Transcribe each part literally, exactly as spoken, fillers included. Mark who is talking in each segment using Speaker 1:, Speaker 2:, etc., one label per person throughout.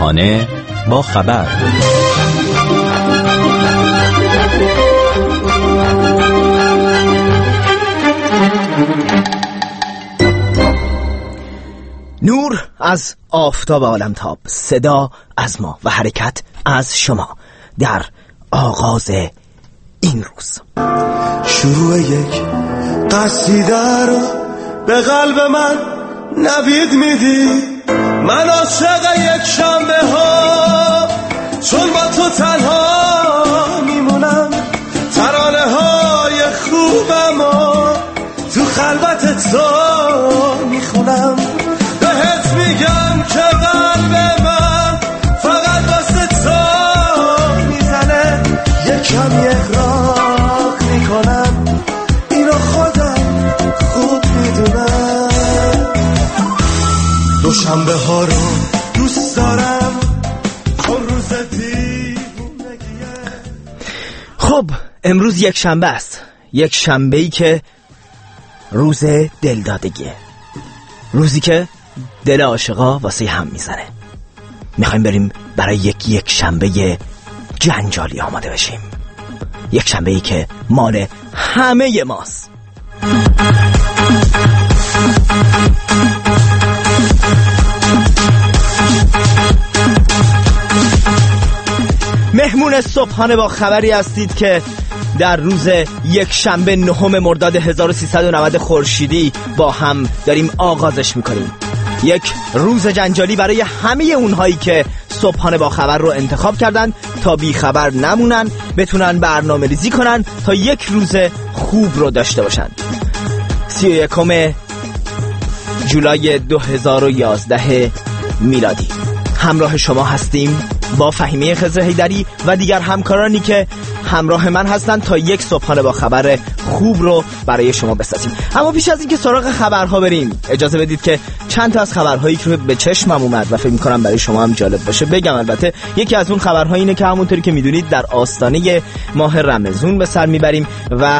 Speaker 1: صبحانه با خبر.
Speaker 2: نور از آفتاب عالمتاب، صدا از ما و حرکت از شما در آغاز این روز.
Speaker 3: شروع یک قصیده رو به قلب من نوید میدی، من عاشق یک شنبه ها، چون با تو تنها میمونم، ترانه های خوبم و تو خلوت تو میخونم، بهت میگم که قلب من فقط واسه تو میزنه، یکم اغراق میکنم، اینو خودم خوب میدونم، دوشنبه ها رو دوست دارم چون روز دیوونگیه.
Speaker 2: خب امروز یک شنبه است، یک شنبه‌ای که روز دلدادگیه، روزی که دل عاشقا واسه هم میزنه. میخوایم بریم برای یک یک شنبه جنجالی آماده بشیم، یک شنبه‌ای که مال همه ماست. مهمون صبحانه با خبری هستید که در روز یک شنبه نهم مرداد هزار و سیصد و نود خورشیدی با هم داریم آغازش میکنیم. یک روز جنجالی برای همه اونهایی که صبحانه با خبر رو انتخاب کردن تا بی خبر نمونن، بتونن برنامه ریزی کنن تا یک روز خوب رو داشته باشن. سی و یکم جولای دو هزار و یازده میلادی همراه شما هستیم با فهیمه خضر حیدری و دیگر همکارانی که همراه من هستن تا یک صبحانه با خبر خوب رو برای شما بسازیم. اما پیش از اینکه سراغ خبرها بریم، اجازه بدید که چند تا از خبرهایی که به چشمم اومد و فکر می‌کنم برای شما هم جالب باشه بگم. البته یکی از اون خبرها اینه که همونطوری که میدونید در آستانه ماه رمضان به سر میبریم و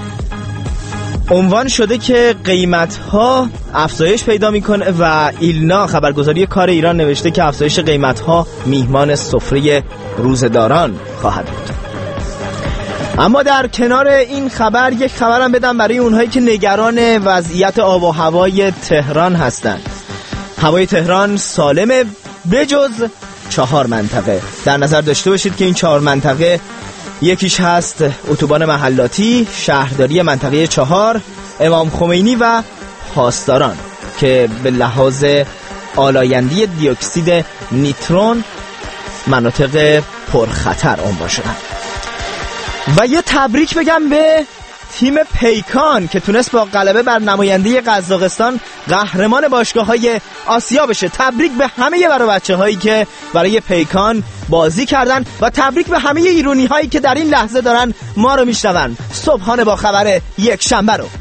Speaker 2: عنوان شده که قیمت‌ها افزایش پیدا میکنه و ایلنا خبرگزاری کار ایران نوشته که افزایش قیمت‌ها میهمان سفره روزداران خواهد بود. اما در کنار این خبر یک خبرم بدم برای اونهایی که نگران وضعیت آب و هوای تهران هستند. هوای تهران سالمه بجز چهار منطقه. در نظر داشته باشید که این چهار منطقه یکیش هست اتوبان محلاتی، شهرداری منطقه چهار، امام خمینی و پاسداران که به لحاظ آلایندگی دیوکسید نیترون مناطق پرخطر عنوان شدن. و یه تبریک بگم به تیم پیکان که تونست با غلبه بر نماینده قزاقستان قهرمان باشگاه‌های آسیا بشه. تبریک به همه برای بچه‌هایی که برای پیکان بازی کردن و تبریک به همه ایرونی‌هایی که در این لحظه دارن ما رو میشنون. صبحانه با خبر یک شنبه رو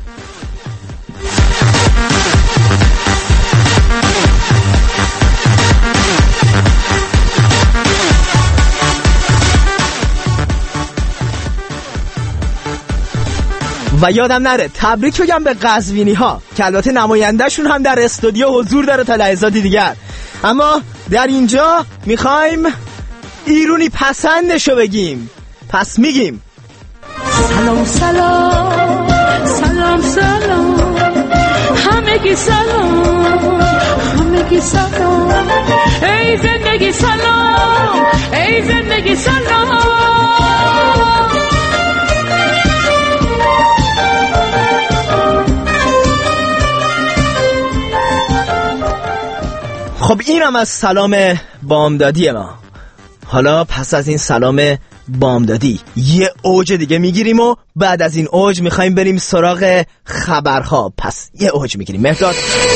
Speaker 2: و یادم نره تبریک بگم به قزوینی ها که البته نماینده شون هم در استودیو حضور داره تا لحظاتی دیگر. اما در اینجا میخوایم ایرونی پسندشو بگیم، پس میگیم
Speaker 4: سلام سلام سلام سلام همگی سلام همگی سلام، ای زندگی سلام ای زندگی سلام.
Speaker 2: خب اینم از سلام بامدادی ما. حالا پس از این سلام بامدادی یه اوج دیگه میگیریم و بعد از این اوج میخوایم بریم سراغ خبرها. پس یه اوج میگیریم. مهداد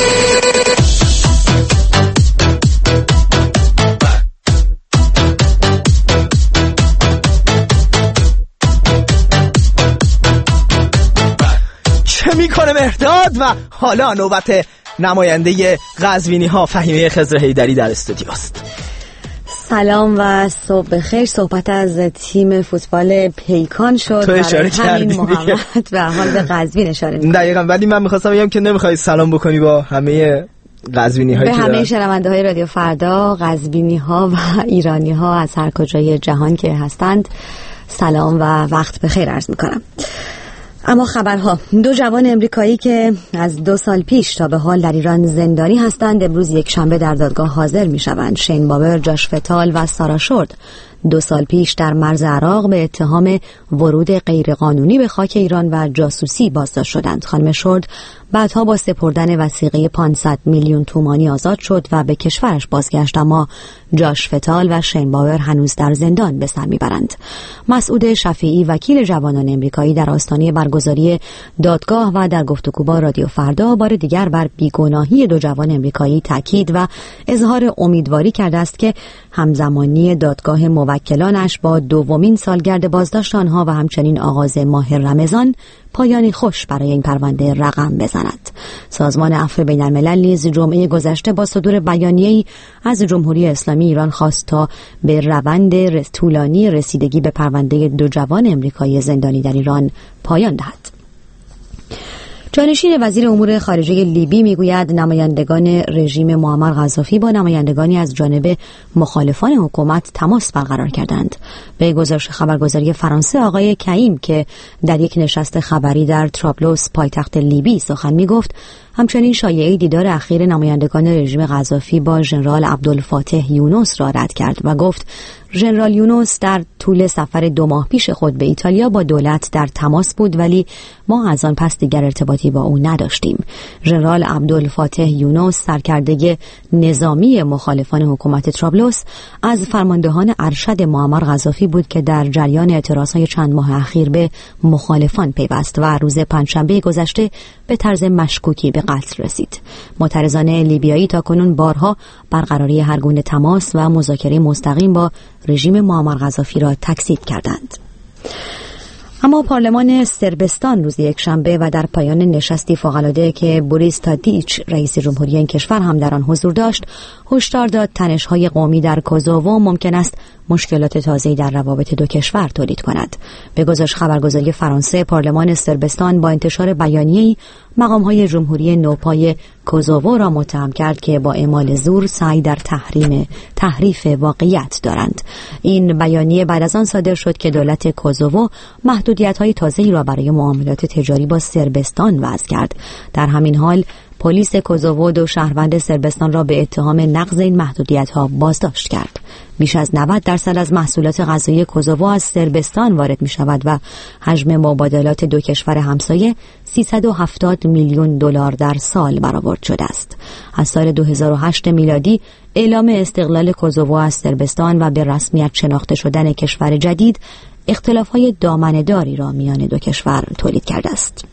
Speaker 2: چه میکنه مهداد؟ و حالا نوبت نماینده قزوینی ها فهیمه خضر حیدری در استودیو است.
Speaker 5: سلام و صبح بخیر. صحبت از تیم فوتبال پیکان شد.
Speaker 2: تو اشاره کردی
Speaker 5: محمد به حال به قزوین اشاره می‌کنه.
Speaker 2: دقیقاً، ولی من می‌خواستم بگم که نمی‌خوای سلام بکنی با همه قزوینی هایی
Speaker 5: به همه شنونده های رادیو فردا، قزوینی ها و ایرانی ها از هر کجای جهان که هستند سلام و وقت بخیر عرض میکنم. اما خبرها: دو جوان امریکایی که از دو سال پیش تا به حال در ایران زندانی هستند امروز یک شنبه در دادگاه حاضر می شوند. شین باور، جاش فتال و سارا شورد دو سال پیش در مرز عراق به اتهام ورود غیرقانونی به خاک ایران و جاسوسی بازداشت شدند. خانم شورد بعدها با سپردن وثیقه پانصد میلیون تومانی آزاد شد و به کشورش بازگشت، اما جاش فتال و شین باور هنوز در زندان به سر میبرند. مسعود شفیعی، وکیل جوانان امریکایی، در آستانه برگزاری دادگاه و در گفتگو با رادیو فردا بار دیگر بر بیگناهی دو جوان امریکایی تاکید و اظهار امیدواری کرده است که همزمانی دادگاه موکلانش با دومین سالگرد بازداشت آنها و همچنین آغاز ماه رمضان پایانی خوش برای این پرونده رقم بزند. سازمان عفو بین‌الملل نیز جمعه گذشته با صدور بیانیه‌ای از جمهوری اسلامی ایران خواست تا به روند طولانی رسیدگی به پرونده دو جوان امریکایی زندانی در ایران پایان دهد. جانشین وزیر امور خارجه لیبی میگوید نمایندگان رژیم معمر قذافی با نمایندگانی از جانب مخالفان حکومت تماس برقرار کردند. به گزارش خبرگزاری فرانسه، آقای کایم که در یک نشست خبری در ترابلوس پایتخت لیبی سخن میگفت، همچنین شایعه دیدار اخیر نمایندگان رژیم قذافی با ژنرال عبدالفاتح یونس را رد کرد و گفت ژنرال یونس در طول سفر دو ماه پیش خود به ایتالیا با دولت در تماس بود، ولی ما از آن پس دیگر ارتباطی با او نداشتیم. ژنرال عبدالفاتح یونس، سرکرده نظامی مخالفان حکومت ترابلوس، از فرماندهان ارشد معمر قذافی بود که در جریان اعتراضهای چند ماه اخیر به مخالفان پیوست و روز پنجشنبه گذشته به طرز مشکوکی به قتل رسید. معترضان لیبیایی تاکنون بارها برقراری هر گونه تماس و مذاکره مستقیم با رژیم معمر قذافی را تکذیب کردند. اما پارلمان صربستان روز یکشنبه و در پایان نشستی فوق‌العاده که بوریس تادیچ رئیس جمهوری این کشور هم در آن حضور داشت، هشدار داد تنش‌های قومی در کوزوو ممکن است مشکلات تازه‌ای در روابط دو کشور تولید کند. به گزارش خبرگزاری فرانسه، پارلمان صربستان با انتشار بیانیه‌ای مقام‌های جمهوری نوپای کوزوو را متهم کرد که با اعمال زور سعی در تحریم تحریف واقعیت دارند. این بیانیه بعد از آن صادر شد که دولت کوزوو محدودیت‌های تازه‌ای را برای معاملات تجاری با صربستان وضع کرد. در همین حال پلیس کوزوو دو شهروند صربستان را به اتهام نقض این محدودیت‌ها بازداشت کرد. بیش از نود درصد از محصولات غذایی کوزوو از صربستان وارد می‌شود و حجم مبادلات دو کشور همسایه سیصد و هفتاد میلیون دلار در سال برآورد شده است. از سال دو هزار و هشت میلادی اعلام استقلال کوزوو از صربستان و به رسمیت شناخته شدن کشور جدید اختلاف‌های دامنه‌داری را میان دو کشور تولید کرده است.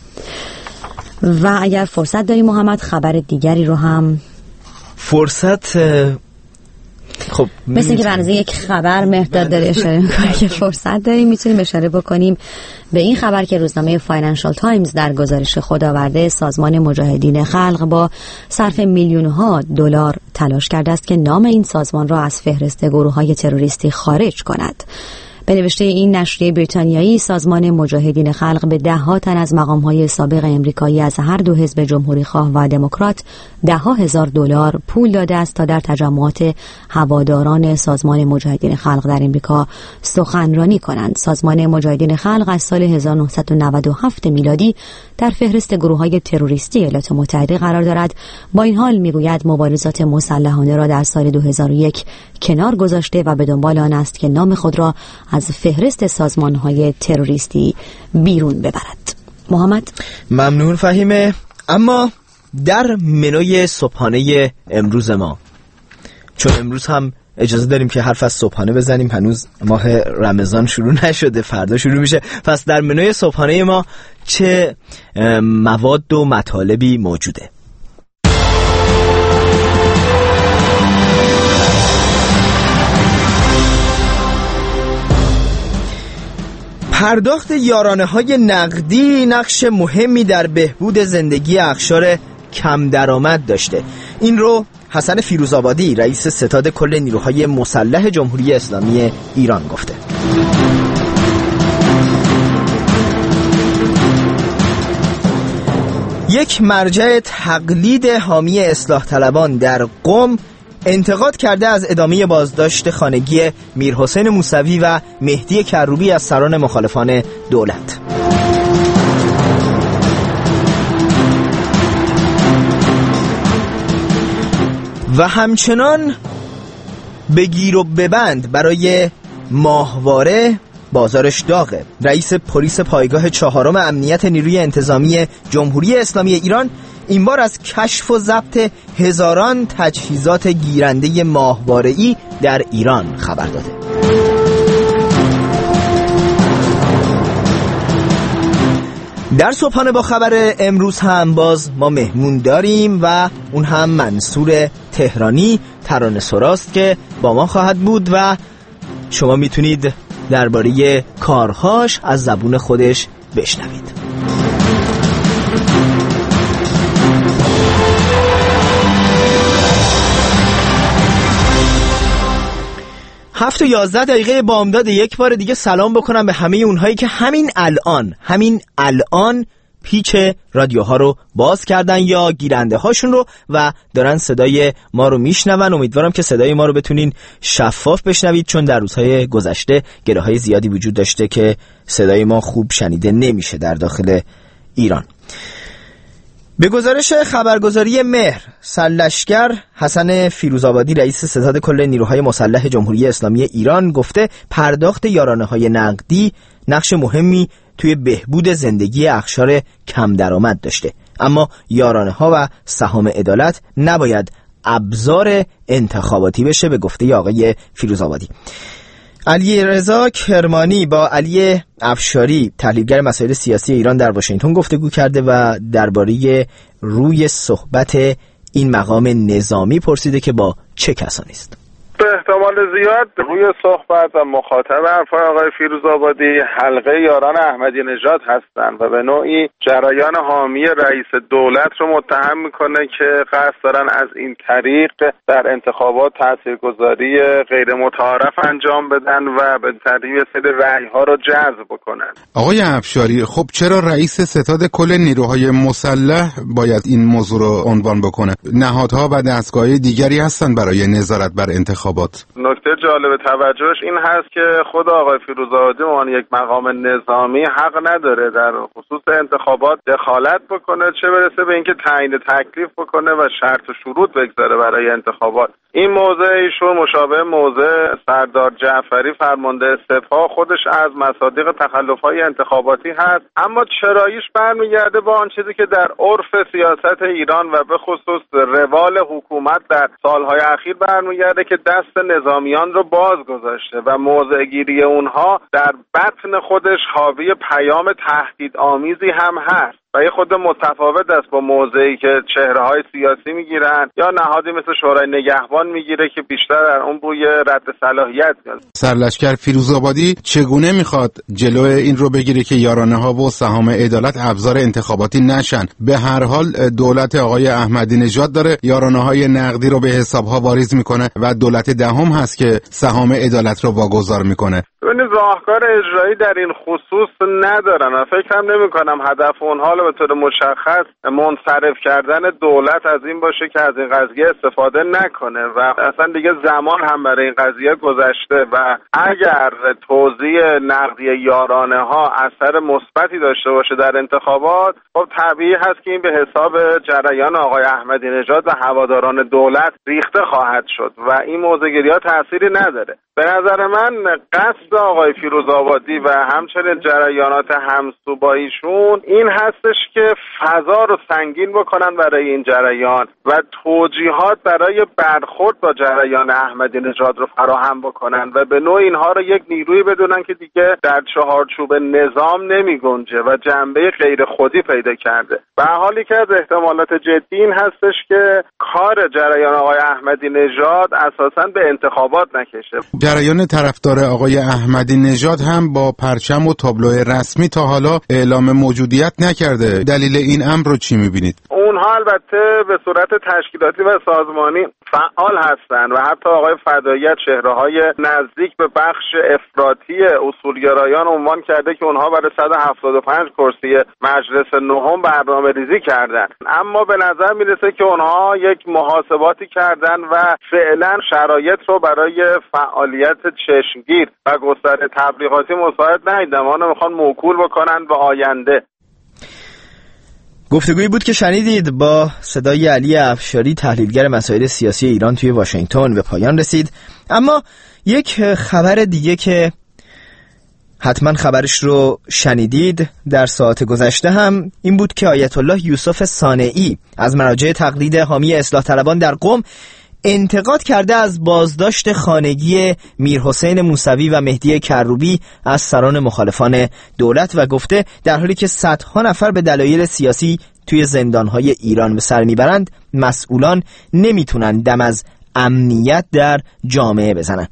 Speaker 5: و اگر فرصت داری محمد، خبر دیگری رو هم
Speaker 2: فرصت خب
Speaker 5: مثل که برنامه یک خبر مهداد داره اشاره میکنه که فرصت داریم میتونیم اشاره بکنیم به این خبر که روزنامه فاینانشال تایمز در گزارش خود آورده سازمان مجاهدین خلق با صرف میلیون‌ها دلار تلاش کرده است که نام این سازمان را از فهرست گروه‌های تروریستی خارج کند. به نوشته این نشریه بریتانیایی، سازمان مجاهدین خلق به ده ها تن از مقام‌های سابق امریکایی از هر دو حزب جمهوری‌خواه و دموکرات ده ها هزار دلار پول داده است تا در تجمعات هواداران سازمان مجاهدین خلق در امریکا سخنرانی کنند. سازمان مجاهدین خلق از سال هزار و نهصد و نود و هفت میلادی در فهرست گروه‌های تروریستی ایالات متحده قرار دارد. با این حال میگوید مبارزات مسلحانه را در سال دو هزار و یک کنار گذاشته و به دنبال آن است که نام خود را از فهرست سازمان‌های تروریستی بیرون ببرد. محمد
Speaker 2: ممنون فهیمه. اما در منوی صبحانه امروز ما، چون امروز هم اجازه داریم که حرف از صبحانه بزنیم، هنوز ماه رمضان شروع نشده، فردا شروع میشه، پس در منوی صبحانه ما چه مواد و مطالبی موجوده؟ پرداخت یارانه‌های نقدی نقش مهمی در بهبود زندگی اقشار کم درآمد داشته. این رو حسن فیروزآبادی، رئیس ستاد کل نیروهای مسلح جمهوری اسلامی ایران گفته. یک مرجع تقلید حامی اصلاح طلبان در قم انتقاد کرده از ادامه بازداشت خانگی میرحسین موسوی و مهدی کروبی از سران مخالفان دولت. و همچنان بگیر و ببند برای ماهواره بازارش داغه. رئیس پلیس پایگاه چهارم امنیت نیروی انتظامی جمهوری اسلامی ایران این بار از کشف و ضبط هزاران تجهیزات گیرنده ماهواره‌ای در ایران خبر داده. در صبحانه با خبر امروز هم باز ما مهمون داریم و اون هم منصور تهرانی ترانه سراست که با ما خواهد بود و شما میتونید درباره کارهاش از زبون خودش بشنوید. هفت و یازده دقیقه بامداد یک بار دیگه سلام بکنم به همه اونهایی که همین الان همین الان پیچ رادیوها رو باز کردن یا گیرنده هاشون رو و دارن صدای ما رو میشنون. امیدوارم که صدای ما رو بتونین شفاف بشنوید، چون در روزهای گذشته گره های زیادی وجود داشته که صدای ما خوب شنیده نمیشه در داخل ایران. به گزارش خبرگزاری مهر، سرلشکر حسن فیروزآبادی رئیس ستاد کل نیروهای مسلح جمهوری اسلامی ایران گفته پرداخت یارانه‌های نقدی نقش مهمی توی بهبود زندگی اقشار کم درآمد داشته، اما یارانه‌ها و سهام عدالت نباید ابزار انتخاباتی بشه به گفته آقای فیروزآبادی. علی رضا کرمانی با علی افشاری تحلیلگر مسائل سیاسی ایران در واشنگتن گفتگو کرده و درباره روی صحبت این مقام نظامی پرسیده که با چه کسانی است.
Speaker 6: به احتمال زیاد روی صحبت و مخاطب حرفای آقای فیروزآبادی حلقه یاران احمدی نژاد هستند و به نوعی جریان حامی رئیس دولت رو متهم میکنه که قصد دارن از این طریق در انتخابات تاثیرگذاری غیر متعارف انجام بدن و به تدریج سری رأی‌ها رو جذب بکنن.
Speaker 7: آقای افشاری، خب چرا رئیس ستاد کل نیروهای مسلح باید این موضوع رو عنوان بکنه؟ نهادها و دستگاه‌های دیگری هستن برای نظارت بر انتخابات.
Speaker 6: نکته جالب توجهش این هست که خود آقای فیروزآبادی عنوان یک مقام نظامی حق نداره در خصوص انتخابات دخالت بکنه، چه برسه به اینکه تعیین تکلیف بکنه و شرط و شروط بگذاره برای انتخابات. این موضع ایشون مشابه موضع سردار جعفری فرمانده سپاه خودش از مصادیق تخلف‌های انتخاباتی هست، اما چراییش برمیگرده با آن چیزی که در عرف سیاست ایران و به خصوص روال حکومت در سالهای اخیر برمیگرده که دست نظامیان رو باز گذاشته و موضع گیری اونها در بطن خودش حاوی پیام تهدید آمیزی هم هست و یه خود متفاوت است با موضعی که چهره‌های سیاسی میگیرن یا نهادی مثل شورای نگهبان میگیره که بیشتر در اون بوی رد صلاحیت میاد.
Speaker 7: سرلشکر فیروزآبادی چگونه میخواد جلو این رو بگیره که یارانه‌ها و سهام عدالت ابزار انتخاباتی نشن؟ به هر حال دولت آقای احمدی نژاد داره یارانه‌های نقدی رو به حساب‌ها واریز میکنه و دولت دهم هست که سهام عدالت رو واگذار میکنه.
Speaker 6: ببینید راهکار اجرایی در این خصوص ندارن و فکر هم نمی کنم هدف اونها به طور مشخص منصرف کردن دولت از این باشه که از این قضیه استفاده نکنه و اصلا دیگه زمان هم برای این قضیه گذشته و اگر توزیع نقدی یارانه ها اثر مثبتی داشته باشه در انتخابات، خب طبیعی هست که این به حساب جریان آقای احمدی نژاد و هواداران دولت ریخته خواهد شد و این موضع‌گیری ها تأثیری نداره. به نظر من قصد آقای فیروزآبادی و همچنین جریانات همسو با ایشون این هستش که فضا رو سنگین بکنن برای این جریان و توجیهات برای برخورد با جریان احمدی نژاد رو فراهم بکنن و به نوع اینها رو یک نیروی بدونن که دیگه در چهارچوب نظام نمی گنجه و جنبه غیر خودی پیدا کرده. به حالی که از احتمالات جدی این هستش که کار جریان آقای احمدی نژاد اساساً به انتخابات نکشه.
Speaker 7: جریان طرفدار آقای احمدی نژاد هم با پرچم و تابلو رسمی تا حالا اعلام موجودیت نکرده. دلیل این امر رو چی می‌بینید؟
Speaker 6: اونها اونها البته به صورت تشکیلاتی و سازمانی فعال هستند و حتی آقای فداییت چهره‌های نزدیک به بخش افراطی اصولگرایان عنوان کرده که اونها برای صد و هفتاد و پنج کرسی مجلس نهم برنامه‌ریزی کردن. اما به نظر میرسه که اونها یک محاسباتی کردن و فعلا شرایط رو برای فعالیت چشمگیر و گسترده تبلیغاتی مساعد ندیدن. آنها میخوان موکول بکنن به آینده.
Speaker 2: گفتگویی بود که شنیدید با صدای علی افشاری، تحلیلگر مسائل سیاسی ایران توی واشنگتن، به پایان رسید. اما یک خبر دیگه که حتما خبرش رو شنیدید در ساعت گذشته هم این بود که آیت الله یوسف صانعی از مراجع تقلید حامی اصلاح طلبان در قم انتقاد کرده از بازداشت خانگی میرحسین موسوی و مهدی کروبی از سران مخالفان دولت و گفته در حالی که صدها نفر به دلایل سیاسی توی زندانهای ایران به سر میبرند، مسئولان نمیتونن دم از امنیت در جامعه بزنن.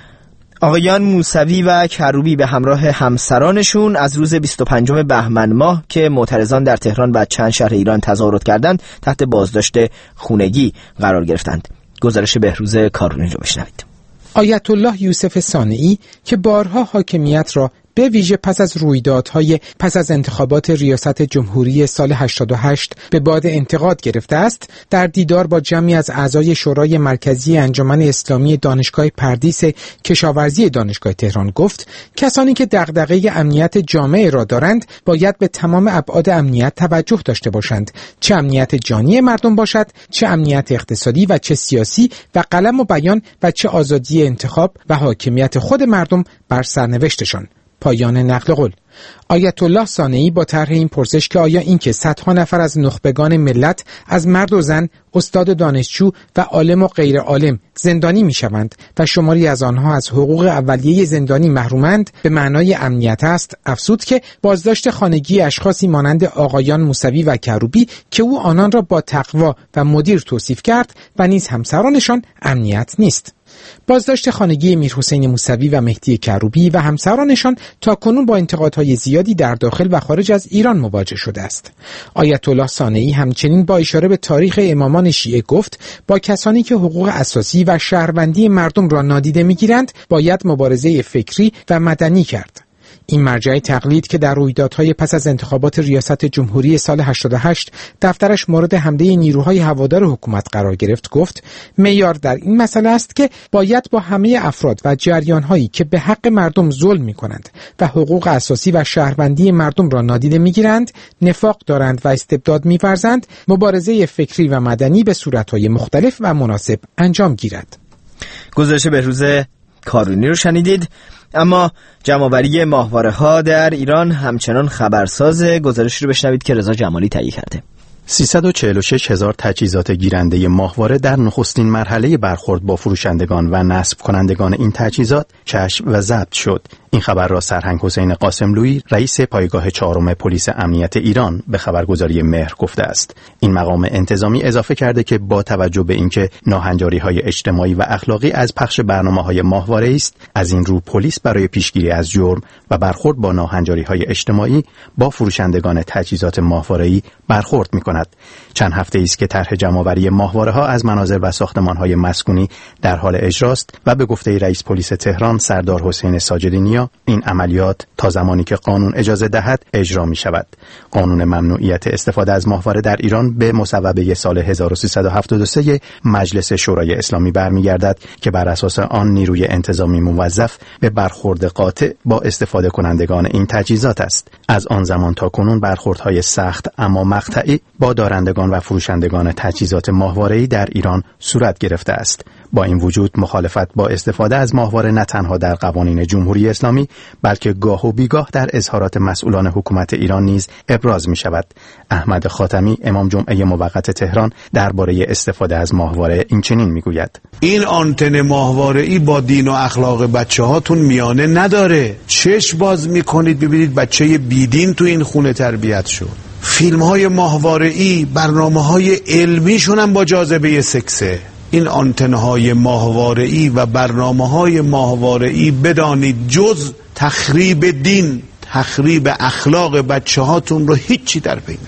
Speaker 2: آقایان موسوی و کروبی به همراه همسرانشون از روز بیست و پنجم بهمن ماه که معترضان در تهران و چند شهر ایران تظاهرات کردند تحت بازداشت خونگی قرار گرفتند. گزارش بهروز کارونی رو بشنوید.
Speaker 8: آیت الله یوسف صانعی که بارها حاکمیت را به ویژه پس از رویدادهای پس از انتخابات ریاست جمهوری سال هشتاد و هشت به باد انتقاد گرفته است، در دیدار با جمعی از اعضای شورای مرکزی انجمن اسلامی دانشگاه پردیس کشاورزی دانشگاه تهران گفت کسانی که دغدغه امنیت جامعه را دارند باید به تمام ابعاد امنیت توجه داشته باشند، چه امنیت جانی مردم باشد، چه امنیت اقتصادی و چه سیاسی و قلم و بیان و چه آزادی انتخاب و حاکمیت خود مردم بر سرنوشتشان. پایان نقل قول. آیت الله صانعی با طرح این پرسش که آیا اینکه صدها نفر از نخبگان ملت از مرد و زن، استاد و دانشجو و عالم و غیر عالم زندانی میشوند و شماری از آنها از حقوق اولیه زندانی محرومند به معنای امنیت است، افزود که بازداشت خانگی اشخاصی مانند آقایان موسوی و کروبی که او آنان را با تقوا و مدیر توصیف کرد و نیز همسرانشان امنیت نیست. بازداشت خانگی میرحسین موسوی و مهدی کروبی و همسرانشان تاکنون با انتقادهای زیادی در داخل و خارج از ایران مواجه شده است. آیت الله صانعی همچنین با اشاره به تاریخ امامان شیعه گفت با کسانی که حقوق اساسی و شهروندی مردم را نادیده میگیرند باید مبارزه فکری و مدنی کرد. این مرجع تقلید که در رویدادهای پس از انتخابات ریاست جمهوری سال هشتاد و هشت دفترش مورد حمله نیروهای هوادار حکومت قرار گرفت گفت معیار در این مسئله است که باید با همه افراد و جریانهایی که به حق مردم ظلم می‌کنند و حقوق اساسی و شهروندی مردم را نادیده می‌گیرند، نفاق دارند و استبداد می‌ورزند، مبارزه فکری و مدنی به صورت‌های مختلف و مناسب انجام گیرد.
Speaker 2: گزارش بهروز کارونی رو شنیدید. اما جمع‌آوری ماهواره‌ها در ایران همچنان خبرساز. گزارش رو بشنوید که رضا جمالی تهیه کرده.
Speaker 1: سیصد و چهل و شش هزار تجهیزات گیرنده ماهواره در نخستین مرحله برخورد با فروشندگان و نصب کنندگان این تجهیزات کشف و ضبط شد. این خبر را سرهنگ حسین قاسملویی رئیس پایگاه چهارم پلیس امنیت ایران به خبرگزاری مهر گفته است. این مقام انتظامی اضافه کرده که با توجه به اینکه ناهنجاری‌های اجتماعی و اخلاقی از پخش برنامه‌های ماهواره است، از این رو پلیس برای پیشگیری از جرم و برخورد با ناهنجاری‌های اجتماعی با فروشندگان تجهیزات ماهواره‌ای برخورد می‌کند. چند هفته است که طرح جمع‌آوری ماهواره‌ها از منازل و ساختمان‌های مسکونی در حال اجراست و به گفته رئیس پلیس تهران سردار حسین ساجدی این عملیات تا زمانی که قانون اجازه دهد اجرا می شود. قانون ممنوعیت استفاده از ماهواره در ایران به مصوبه سال هزار و سیصد و هفتاد و سه مجلس شورای اسلامی برمیگردد که بر اساس آن نیروی انتظامی موظف به برخورد قاطع با استفاده کنندگان این تجهیزات است. از آن زمان تا کنون برخوردهای سخت اما مقطعی با دارندگان و فروشندگان تجهیزات ماهواره‌ای در ایران صورت گرفته است. با این وجود مخالفت با استفاده از ماهواره نه تنها در قوانین جمهوری اسلامی بلکه گاه و بیگاه در اظهارات مسئولان حکومت ایران نیز ابراز می شود. احمد خاتمی امام جمعه موقت تهران درباره استفاده از ماهواره این چنین می گوید:
Speaker 9: این آنتن ماهواره‌ای با دین و اخلاق بچه هاتون میانه نداره. چشم باز می کنید ببینید بچه بیدین تو این خونه تربیت شد. فیلم های ماهواره‌ای برنامه های علمیشون هم با جاذبه سکسه. این آنتن‌های ماهواره‌ای و برنامه‌های ماهواره‌ای بدانید جز تخریب دین، تخریب اخلاق بچه‌هاتون رو هیچی در پی نداره.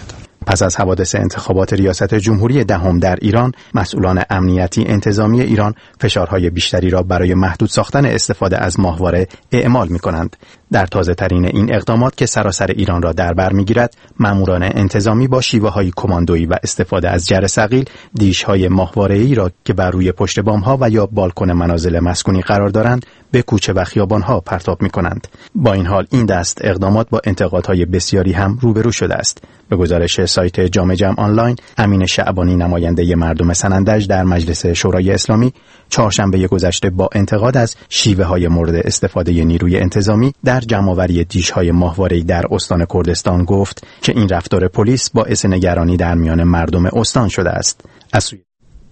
Speaker 1: پس از حوادث انتخابات ریاست جمهوری دهم در ایران، مسئولان امنیتی انتظامی ایران فشارهای بیشتری را برای محدود ساختن استفاده از ماهواره اعمال می‌کنند. در تازه‌ترین این اقدامات که سراسر ایران را در بر می‌گیرد، ماموران انتظامی با شیوه‌های کماندویی و استفاده از جر ثقیل دیش‌های ماهواره‌ای را که بر روی پشت بام‌ها و یا بالکن منازل مسکونی قرار دارند، به کوچه و خیابان‌ها پرتاب می‌کنند. با این حال این دست اقدامات با انتقادهای بسیاری هم روبرو شده است. به گزارش سایت جامع جمع آنلاین، امین شعبانی نماینده مردم سنندج در مجلس شورای اسلامی چهارشنبه گذشته با انتقاد از شیوه‌های مورد استفاده نیروی انتظامی در جمع‌آوری دیش‌های ماهواره‌ای در استان کردستان گفت که این رفتار پلیس باعث نگرانی در میان مردم استان شده است. از سوی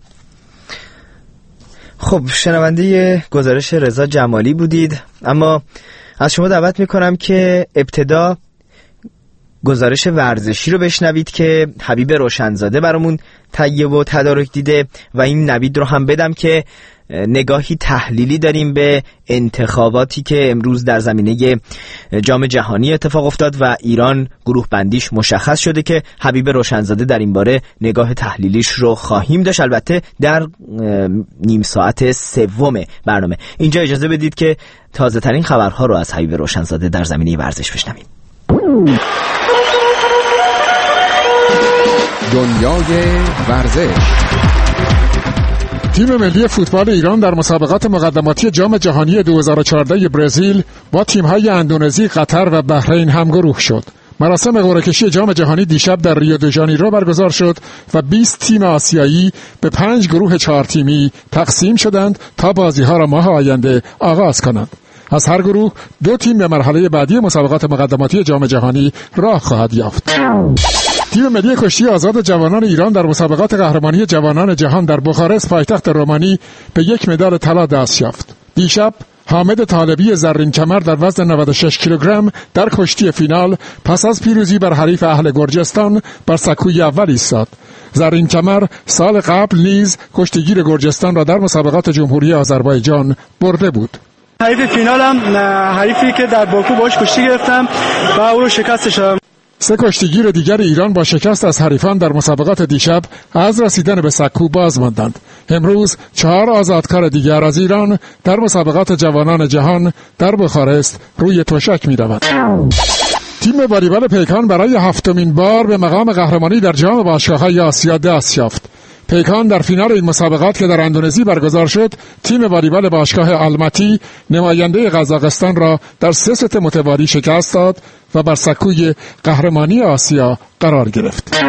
Speaker 2: خب شنونده گزارش رضا جمالی بودید، اما از شما دعوت میکنم که ابتدا گزارش ورزشی رو بشنوید که حبیب روشنزاده برامون تهیه و تدارک دیده و این نوید رو هم بدم که نگاهی تحلیلی داریم به انتخاباتی که امروز در زمینه جام جهانی اتفاق افتاد و ایران گروه بندیش مشخص شده که حبیب روشنزاده در این باره نگاه تحلیلیش رو خواهیم داشت، البته در نیم ساعت سوم برنامه. اینجا اجازه بدید که تازه ترین خبرها رو از حبیب روشنزاده در زمینه ورزش بشنویم.
Speaker 10: دنیای ورزش.
Speaker 11: تیم ملی فوتبال ایران در مسابقات مقدماتی جام جهانی دو هزار و چهارده برزیل با تیم‌های اندونزی، قطر و بحرین همگروه شد. مراسم قرعه‌کشی جام جهانی دیشب در ریو دو ژانیرو برگزار شد و بیست تیم آسیایی به پنج گروه چهار تیمی تقسیم شدند تا بازی‌ها را ماه آینده آغاز کنند. از هر گروه دو تیم به مرحله بعدی مسابقات مقدماتی جام جهانی راه خواهد یافت. تیم ملی کشتی آزاد جوانان ایران در مسابقات قهرمانی جوانان جهان در بخارست پایتخت رومانی به یک مدال طلا دست یافت. دیشب حامد طالبی زرین کمر در وزن نود و شش کیلوگرم در کشتی فینال پس از پیروزی بر حریف اهل گرجستان بر سکوی اول ایستاد. زرین کمر سال قبل نیز کشتیگیر گرجستان را در مسابقات جمهوری آذربایجان برده بود.
Speaker 12: حریف فینالم حریفی که در باکو باش کشتی گرفتم و او رو شکستش دادم.
Speaker 11: سه کشتیگیر دیگر ایران با شکست از حریفان در مسابقات دیشب از رسیدن به سکو باز ماندند. امروز چهار آزادکار دیگر از ایران در مسابقات جوانان جهان در بخارست روی تشک می روند. تیم والیبال پیکان برای هفتمین بار به مقام قهرمانی در جام باشگاه‌های آسیا دست یافت. پیکان در فینال این مسابقات که در اندونزی برگزار شد، تیم والیبال باشگاه آلماتی نماینده قزاقستان را در سه ست متوالی شکست داد و بر سکوی قهرمانی آسیا قرار گرفت.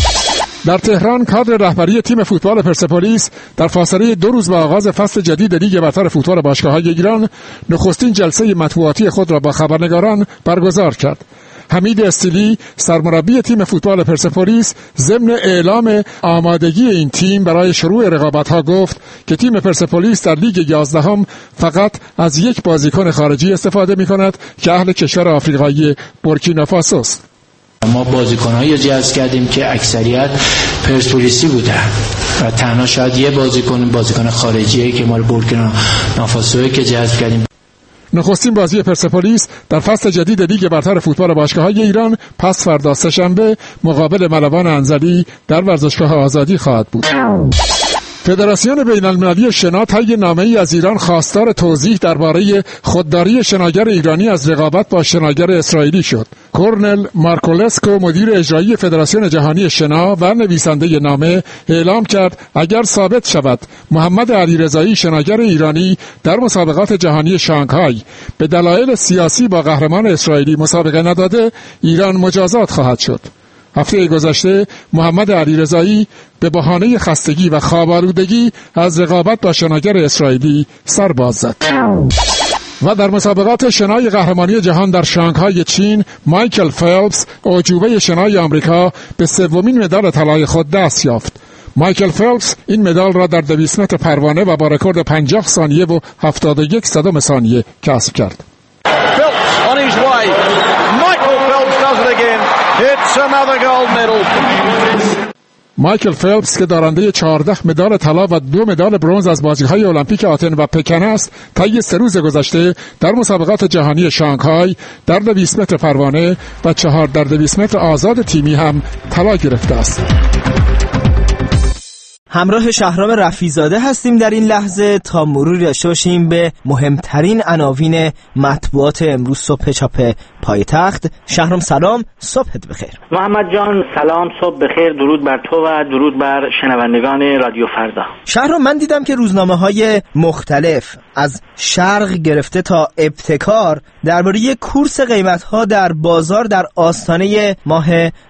Speaker 11: در تهران کادر رهبری تیم فوتبال پرسپولیس در فاصله دو روز با آغاز فصل جدید لیگ برتر فوتبال باشگاه‌های ایران نخستین جلسه مطبوعاتی خود را با خبرنگاران برگزار کرد. حمید استیلی سرمربی تیم فوتبال پرسپولیس ضمن اعلام آمادگی این تیم برای شروع رقابت‌ها گفت که تیم پرسپولیس در لیگ یازدهم فقط از یک بازیکن خارجی استفاده می‌کند که اهل کشور آفریقایی بورکینافاسو است.
Speaker 13: ما بازیکن‌هایی جذب کردیم که اکثریت پرسپولیسی بودن و تنها شاید یه بازیکن بازیکن خارجیه که ما بورکینافاسو که جذب کردیم.
Speaker 11: نخستین بازی پرسپولیس در فصل جدید لیگ برتر فوتبال باشگاه‌های ایران پس فردا سه‌شنبه مقابل ملوان انزلی در ورزشگاه آزادی خواهد بود. فدراسیون بین‌المللی شنا طی نامه‌ای از ایران خواستار توضیح درباره خودداری شناگر ایرانی از رقابت با شناگر اسرائیلی شد. کورنل مارکولسکو مدیر اجرایی فدراسیون جهانی شنا و نویسنده نامه اعلام کرد اگر ثابت شود محمد علیرضایی شناگر ایرانی در مسابقات جهانی شانگهای به دلایل سیاسی با قهرمان اسرائیلی مسابقه نداده، ایران مجازات خواهد شد. هفته گذشته محمد علیرضایی به بهانه خستگی و خواب‌آلودگی از رقابت با شناگر اسرائیلی سر باز زد. و در مسابقات شنای قهرمانی جهان در شانگهای چین، مایکل فلپس اعجوبه شنای آمریکا به سومین مدال طلای خود دست یافت. مایکل فلپس این مدال را در دویست متر پروانه و با رکورد پنجاه ثانیه و هفتاد و یک صدم ثانیه کسب کرد. مایکل فلپس که دارنده چهارده مدال طلا و دو مدال برنز از بازی‌های المپیک آتن و پکن است، طی سه روز گذشته در مسابقات جهانی شانگهای در دویست متر پروانه و چهار در دویست متر آزاد تیمی هم طلا گرفته است.
Speaker 2: همراه شهرام رفیع‌زاده هستیم در این لحظه تا مروری داشته باشیم به مهمترین عناوین مطبوعات امروز صبح چاپ پایتخت. شهرام سلام، صبحت بخیر.
Speaker 14: محمد جان سلام، صبح بخیر، درود بر تو و درود بر شنوندگان رادیو فردا.
Speaker 2: شهرام، من دیدم که روزنامه‌های مختلف از شرق گرفته تا ابتکار درباره کورس قیمت‌ها در بازار در آستانه ماه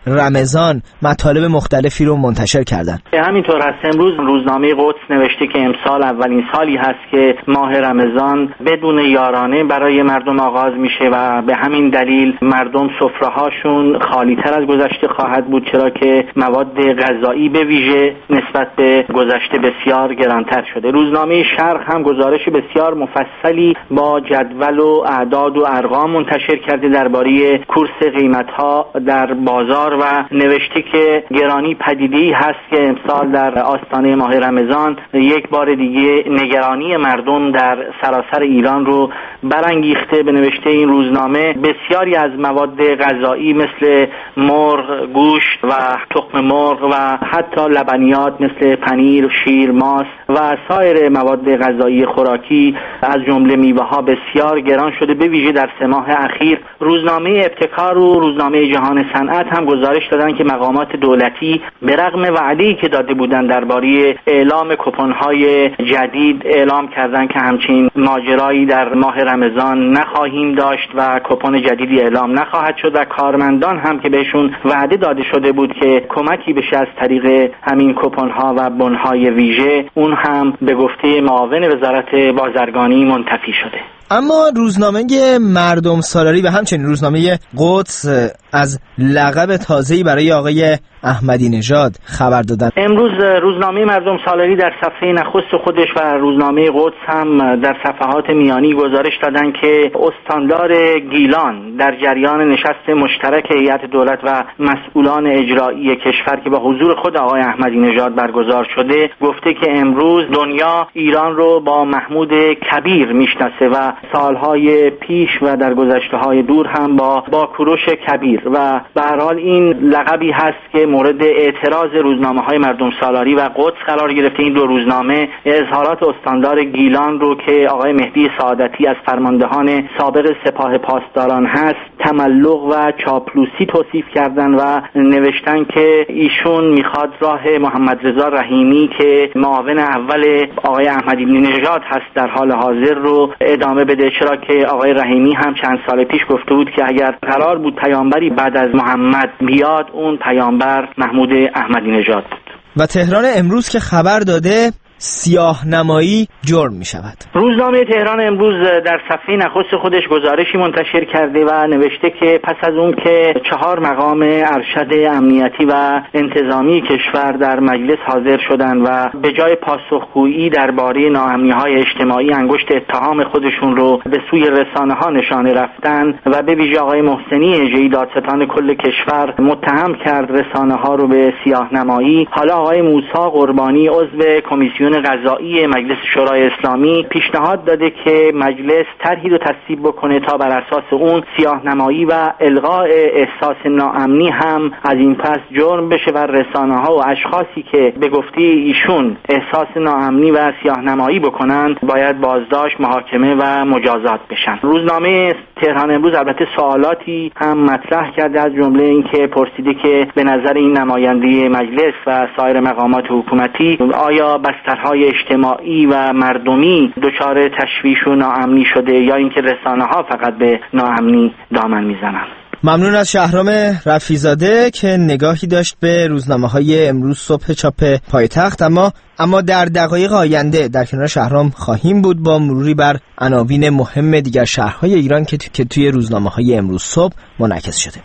Speaker 2: رمضان مطالب مختلفی رو منتشر کردن.
Speaker 14: همینطور هست. امروز روزنامه قدس نوشته که امسال اولین سالی هست که ماه رمضان بدون یارانه برای مردم آغاز میشه و به همین دلیل مردم سفره‌هاشون خالی‌تر از گذشته خواهد بود، چرا که مواد غذایی به ویژه نسبت به گذشته بسیار گرانتر شده. روزنامه شرق هم گزارش بسیار مفصلی با جدول و اعداد و ارقام منتشر کرده درباره کورس قیمت‌ها در بازار و نوشته که گرانی پدیده‌ای هست که امسال در آستانه ماه رمضان یک بار دیگه نگرانی مردم در سراسر ایران رو برانگیخته. به نوشته این روزنامه بسیاری از مواد غذایی مثل مرغ، گوشت و تخم مرغ و حتی لبنیات مثل پنیر، شیر، ماست و سایر مواد غذایی خوراکی از جمله میوه‌ها بسیار گران شده، به ویژه در سه ماه اخیر. روزنامه ابتکار و روزنامه جهان صنعت هم گزارش دادن که مقامات دولتی به رغم وعده‌ای که داده بودند درباره اعلام کوپن‌های جدید اعلام کردند که همچین ماجرایی در ماه رمضان نخواهیم داشت و کوپن جدیدی اعلام نخواهد شد و کارمندان هم که بهشون وعده داده شده بود که کمکی بشه از طریق همین کوپن‌ها و بن‌های ویژه، اون هم به گفته معاون وزارت بازرگانی منتفی شده.
Speaker 2: اما روزنامه مردم سالاری و همچنین روزنامه قدس از لقب تازه‌ای برای آقای احمدی نژاد خبر دادن.
Speaker 14: امروز روزنامه مردم سالاری در صفحه نخست خودش و روزنامه قدس هم در صفحات میانی گزارش دادن که استاندار گیلان در جریان نشست مشترک هیئت دولت و مسئولان اجرایی کشور که با حضور خود آقای احمدی نژاد برگزار شده گفته که امروز دنیا ایران رو با محمود کبیر میشناسه و سالهای پیش و در گذشته‌های دور هم با با کوروش کبیر و به هر حال این لقبی هست که مورد اعتراض روزنامه‌های مردم سالاری و قدس قرار گرفته. این دو روزنامه اظهارات استاندار گیلان رو که آقای مهدی سعادتی از فرماندهان سابق سپاه پاسداران هست تملق و چاپلوسی توصیف کردن و نوشتن که ایشون میخواد راه محمد رضا رحیمی که معاون اول آقای احمدی نژاد هست در حال حاضر رو ادامه بده، چرا که آقای رحیمی هم چند سال پیش گفته بود که اگر قرار بود پیامبری بعد از محمد بیاد اون پیامبر محمود احمدی نژاد بود.
Speaker 2: و تهران امروز که خبر داده سیاه نمایی جرم می شود.
Speaker 14: روزنامه تهران امروز در صفحه نخست خودش گزارشی منتشر کرده و نوشته که پس از اون که چهار مقام ارشد امنیتی و انتظامی کشور در مجلس حاضر شدند و به جای پاسخگویی درباره ناامنی‌های اجتماعی انگشت اتهام خودشون رو به سوی رسانه‌ها نشانه رفتن و به ویژه آقای محسنی اژه‌ای دادستان کل کشور متهم کرد رسانه‌ها رو به سیاه نمایی، حالا آقای موسی قربانی عضو کمیسیون قضایی مجلس شورای اسلامی پیشنهاد داده که مجلس طرحی رو تصویب بکنه تا بر اساس اون سیاه‌نمایی و الغاء احساس ناامنی هم از این پس جرم بشه و رسانه‌ها و اشخاصی که به گفته ایشون احساس ناامنی و سیاه‌نمایی بکنند باید بازداشت، محاکمه و مجازات بشن. روزنامه تهران امروز البته سوالاتی هم مطرح کرده، از جمله اینکه پرسیده که به نظر این نماینده مجلس و سایر مقامات حکومتی آیا بستر های اجتماعی و مردمی دچار تشویش و ناامنی شده یا اینکه رسانه‌ها فقط به ناامنی دامن میزنن.
Speaker 2: ممنون از شهرام رفیع‌زاده که نگاهی داشت به روزنامه‌های امروز صبح چاپ پایتخت. اما اما در دقایق آینده در کنار شهرام خواهیم بود با مروری بر عناوین مهم دیگر شهرهای ایران که, تو... که توی روزنامه‌های امروز صبح منعکس شده.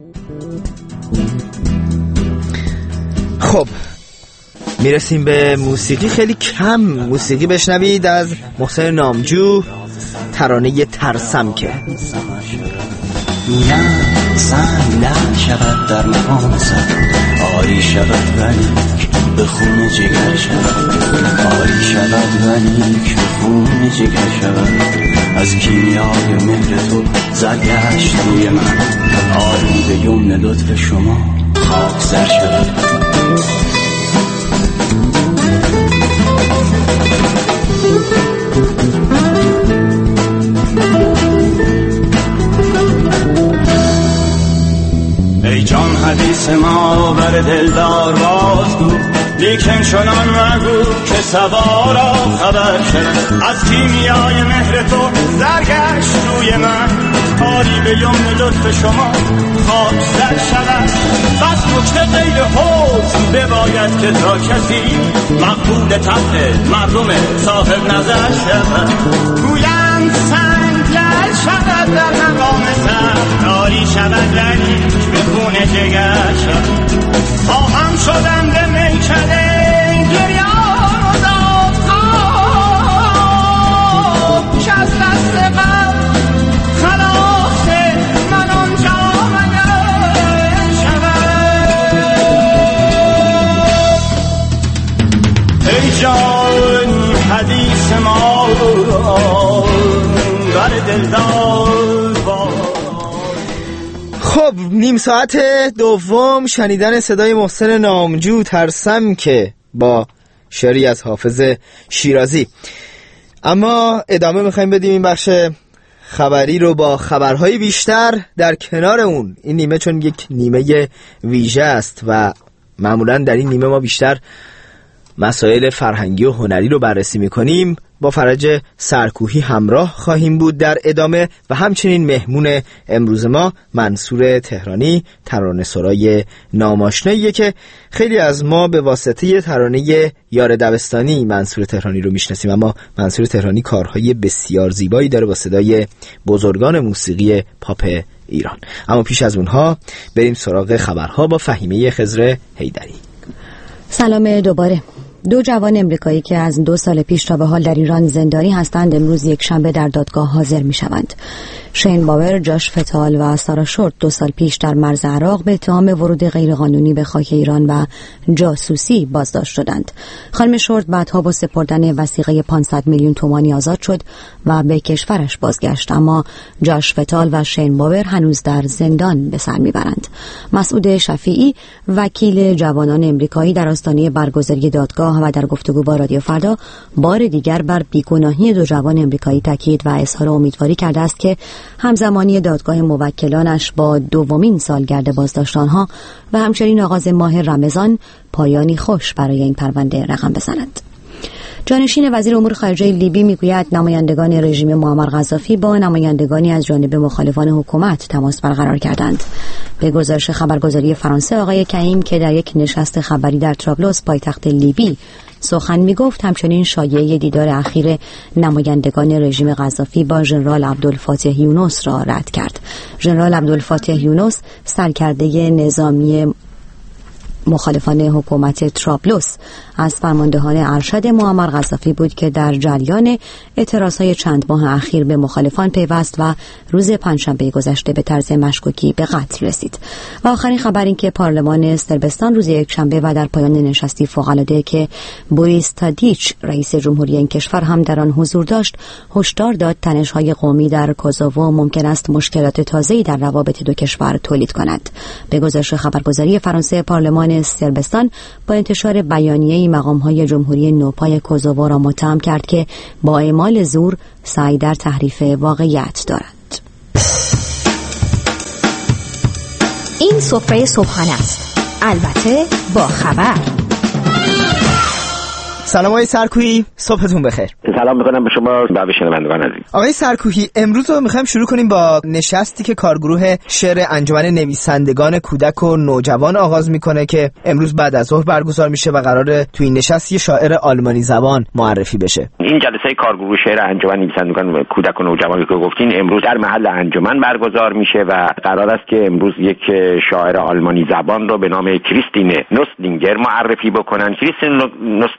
Speaker 2: خب میرسیم به موسیقی. خیلی کم موسیقی بشنوید از محسن نامجو، ترانه ترسم که
Speaker 15: نه سنگ لعل شود در مقام سر، آری شود ولیک به خون جگر شود، آری شود ولیک به خون جگر شود. از کیمیای مهر تو زرگشت روی من، آری به یمن لطف شما خاک سر شود.
Speaker 3: ای جان حدیث ما بر دلدار بازگو، لیکن چنان مگو که سوارا خبر شد. از کیمیای مهر تو زرگشت روی من، آری به یمن لطف شما خاک سر شود. بس نکته غیر حوض بباید که تا کسی مقبول تحت مردم صاحب نظر شود. گویند سنگ لعل شود در مقام سر، آری شود ولی به خون جگر شد. خواهم شدم به میکده گریان و دادخواه، که از دست غم خلاص من آنجا مگر شود. ای جان حدیث ما بر دلدار با.
Speaker 2: خب نیم ساعت دوم شنیدن صدای محسن نامجو ترسم که با شعری از حافظ شیرازی. اما ادامه میخوایم بدیم این بخش خبری رو با خبرهای بیشتر. در کنار اون این نیمه چون یک نیمه ویژه است و معمولا در این نیمه ما بیشتر مسائل فرهنگی و هنری رو بررسی میکنیم، با فرج سرکوهی همراه خواهیم بود در ادامه و همچنین مهمون امروز ما منصور تهرانی، ترانه سرای ناماشناییه که خیلی از ما به واسطه ترانه یار دبستانی منصور تهرانی رو میشناسیم، اما منصور تهرانی کارهای بسیار زیبایی داره با صدای بزرگان موسیقی پاپ ایران. اما پیش از اونها بریم سراغ خبرها با فهیمه خضر حیدری.
Speaker 5: سلام دوباره. دو جوان امریکایی که از دو سال پیش تا به حال در ایران زندانی هستند امروز یک شنبه در دادگاه حاضر می شوند. شین باور، جاش فتال و سارا شورت دو سال پیش در مرز عراق به اتهام ورود غیرقانونی به خاک ایران و جاسوسی بازداشت شدند. خانم شورت بعدها با سپردن وثیقه پانصد میلیون تومانی آزاد شد و به کشورش بازگشت، اما جاش فتال و شین باور هنوز در زندان به سر میبرند. مسعود شفیعی، وکیل جوانان امریکایی، در آستانه برگزاری دادگاه و در گفتگو با رادیو فردا بار دیگر بر بیگناهی دو جوان امریکایی تاکید و اظهار امیدواری کرده است که همزمانی دادگاه موکلانش با دومین سالگرد بازداشت آنها و همچنین آغاز ماه رمضان پایانی خوش برای این پرونده رقم بزند. جانشین وزیر امور خارجه لیبی میگوید نمایندگان رژیم معمر قذافی با نمایندگانی از جانب مخالفان حکومت تماس برقرار کردند. به گزارش خبرگزاری فرانسه، آقای کهیم که در یک نشست خبری در طرابلس پایتخت لیبی سخن میگفت، همچنین شایعه دیدار اخیر نمایندگان رژیم قذافی با ژنرال عبدالفاتح یونس را رد کرد. ژنرال عبدالفاتح یونس سرکرده نظامی مخالفان حکومت طرابلس از فرماندهان ارشد معمر قذافی بود که در جریان اعتراضهای چند ماه اخیر به مخالفان پیوست و روز پنجشنبه گذشته به طرز مشکوکی به قتل رسید. و آخرین خبر این که پارلمان صربستان روز یکشنبه و در پایان نشستی فوق‌العاده که بوریس تادیچ رئیس جمهوری این کشور هم در آن حضور داشت، هشدار داد تنش‌های قومی در کوزوو ممکن است مشکلات تازه‌ای در روابط دو کشور تولید کند. به گزارش خبرگزاری فرانسه، پارلمان صربستان با انتشار بیانیه‌ای مقام‌های جمهوری نوپای کوزوو را متهم کرد که با اعمال زور سعی در تحریف واقعیت دارد.
Speaker 16: این سفره صبحانه است، البته با خبر.
Speaker 2: سلام آقای سرکوهی، صبحتون بخیر.
Speaker 17: سلام میکنم به شما و به شنوندگان عزیز.
Speaker 2: آقای سرکوهی، امروز رو میخوایم شروع کنیم با نشستی که کارگروه شعر انجمن نویسندگان کودک و نوجوان آغاز میکنه که امروز بعد از ظهر برگزار میشه و قراره تو این نشست یه شاعر آلمانی زبان معرفی بشه.
Speaker 17: این جلسه کارگروه شعر انجمن نویسندگان کودک و نوجوانی که گفتین امروز در محل انجمن برگزار میشه و قرار است که امروز یک شاعر آلمانی زبان رو به نام کریستین نوستلینگر معرفی بکنن. کریستین نوستلینگر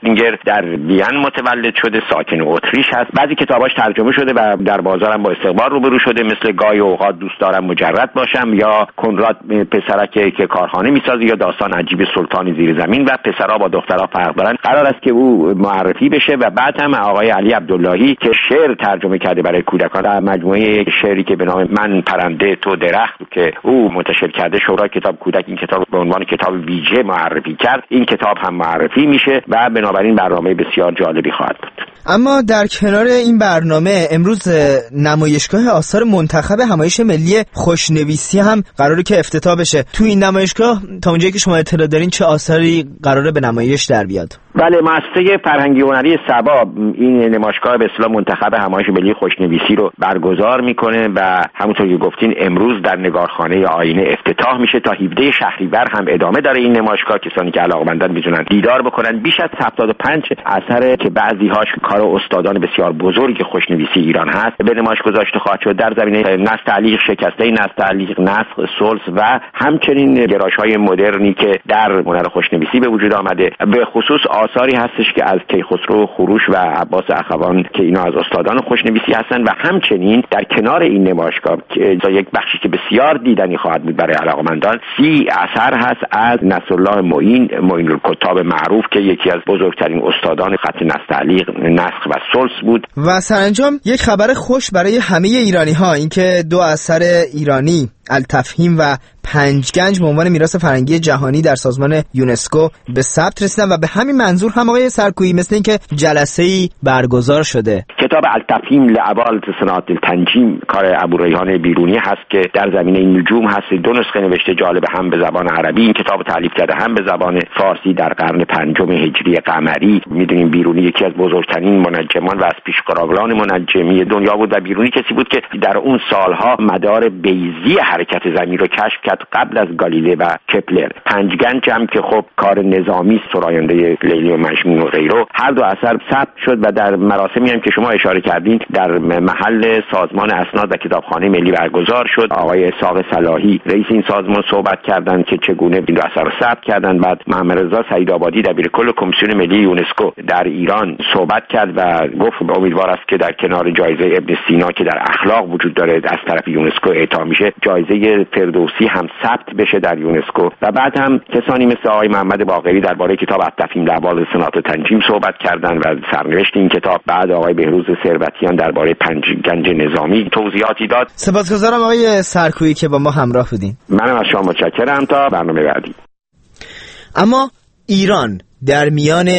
Speaker 17: در وین متولد شده، ساکن اتریش هست. بعضی کتاباش ترجمه شده و در بازارم با استقبال روبرو شده، مثل گاهی اوقات دوست دارم مجرد باشم یا کنراد پسرک که کارخانه میسازه یا داستان عجیب سلطان زیر زمین و پسرها با دخترها فرق دارن. قرار است که او معرفی بشه و بعد هم آقای علی عبداللهی که شعر ترجمه کرده برای کودکان در مجموعه شعری که به نام من پرنده تو درخت که او منتشر کرده، شورای کتاب کودک این کتاب به عنوان کتاب ویژه معرفی کرد. این کتاب هم معرفی میشه و بنابراین برنامه بسیار جالبی خواهد بود.
Speaker 2: اما در کنار این برنامه امروز نمایشگاه آثار منتخب همایش ملی خوشنویسی هم قراره که افتتاح بشه. تو این نمایشگاه تا اونجایی که شما اطلاع دارین چه آثاری قراره به نمایش در بیاد؟
Speaker 17: بله، مؤسسه فرهنگی هنری سبا این نمایشگاه به اصطلاح منتخب همایش ملی خوشنویسی رو برگزار میکنه و همونطور که گفتین امروز در نگارخانه آینه افتتاح میشه. تا هفدهم شهریور هم ادامه داره این نمایشگاه. کسانی که علاقه‌مندن میتونن دیدار بکنن. بیش از هفتاد و پنج اثر که بعضی هاش کار استادان بسیار بزرگ خوشنویسی ایران هست به نمایش گذاشته خواهد شد در زمینه نسل تعلیق شکسته، نسل تعلیق، نسخ، سلس و همچنین گرایش‌های مدرنی که در هنر خوشنویسی به وجود آمده. به خصوص آثاری هستش که از کیخسرو خروش و عباس اخوان که اینا از استادان خوشنویسی هستن و همچنین در کنار این نمایشگاه که یک بخشی که بسیار دیدنی خواهد بود برای علاقه‌مندان، سی اثر هست از نصرالله معین، معین الکتاب معروف که یکی از بزرگترین استادان خط نسل تعلیق، نسخ و سلس بود.
Speaker 2: و سرانجام یک خبر خوش برای همه ایرانی ها، اینکه دو اثر ایرانی التفهیم و پنجگنج به عنوان میراث فرهنگی جهانی در سازمان یونسکو به ثبت رسیدن و به همین منظور هم آقای سرکویی مثل اینکه جلسه‌ای برگزار شده.
Speaker 17: کتاب التفهیم لعوالت صناعت التنجیم کار ابوریحان بیرونی هست که در زمینه نجوم هست. دو نسخه نوشته، جالب، هم به زبان عربی این کتاب تالیف کرده هم به زبان فارسی در قرن پنجم هجری قمری. میدونیم بیرونی یکی از بزرگترین منجمان و از پیشقراولان منجمی دنیا بود و بیرونی کسی بود که در اون سالها مدار بیضی حرکت زمین رو کشف کرد قبل از گالیله و کپلر. پنجگنج هم که خب کار نظامی سراینده لیلی و مجنون و غیره، هر دو اثر ثبت شد و در مراسمی هم که شما اشاره کردین در محل سازمان اسناد و کتابخانه ملی برگزار شد. آقای اسحاق صلاحی رئیس این سازمان صحبت کردند که چگونه این دو اثر رو ثبت کردند. بعد محمد رضا سعیدآبادی دبیرکل کمیسیون ملی یونسکو در ایران صحبت کرد و گفت امیدوار است که در کنار جایزه ابن سینا که در اخلاق وجود داره از طرف یونسکو اعطا میشه، جایزه فردوسی هم ثبت بشه در یونسکو. و بعد هم کسانی مثل آقای محمد باقری درباره کتاب التفهیم لعوالت صناعت التنجیم صحبت کردند و سرنوشت این کتاب. بعد آقای بهروز ثروتیان درباره پنجگنج نظامی توضیحاتی داد.
Speaker 2: سپاسگزارم آقای سرکویی که با ما همراه بودین.
Speaker 17: منم از شما متشکرم. تا برنامه بعدی.
Speaker 2: اما ایران در میان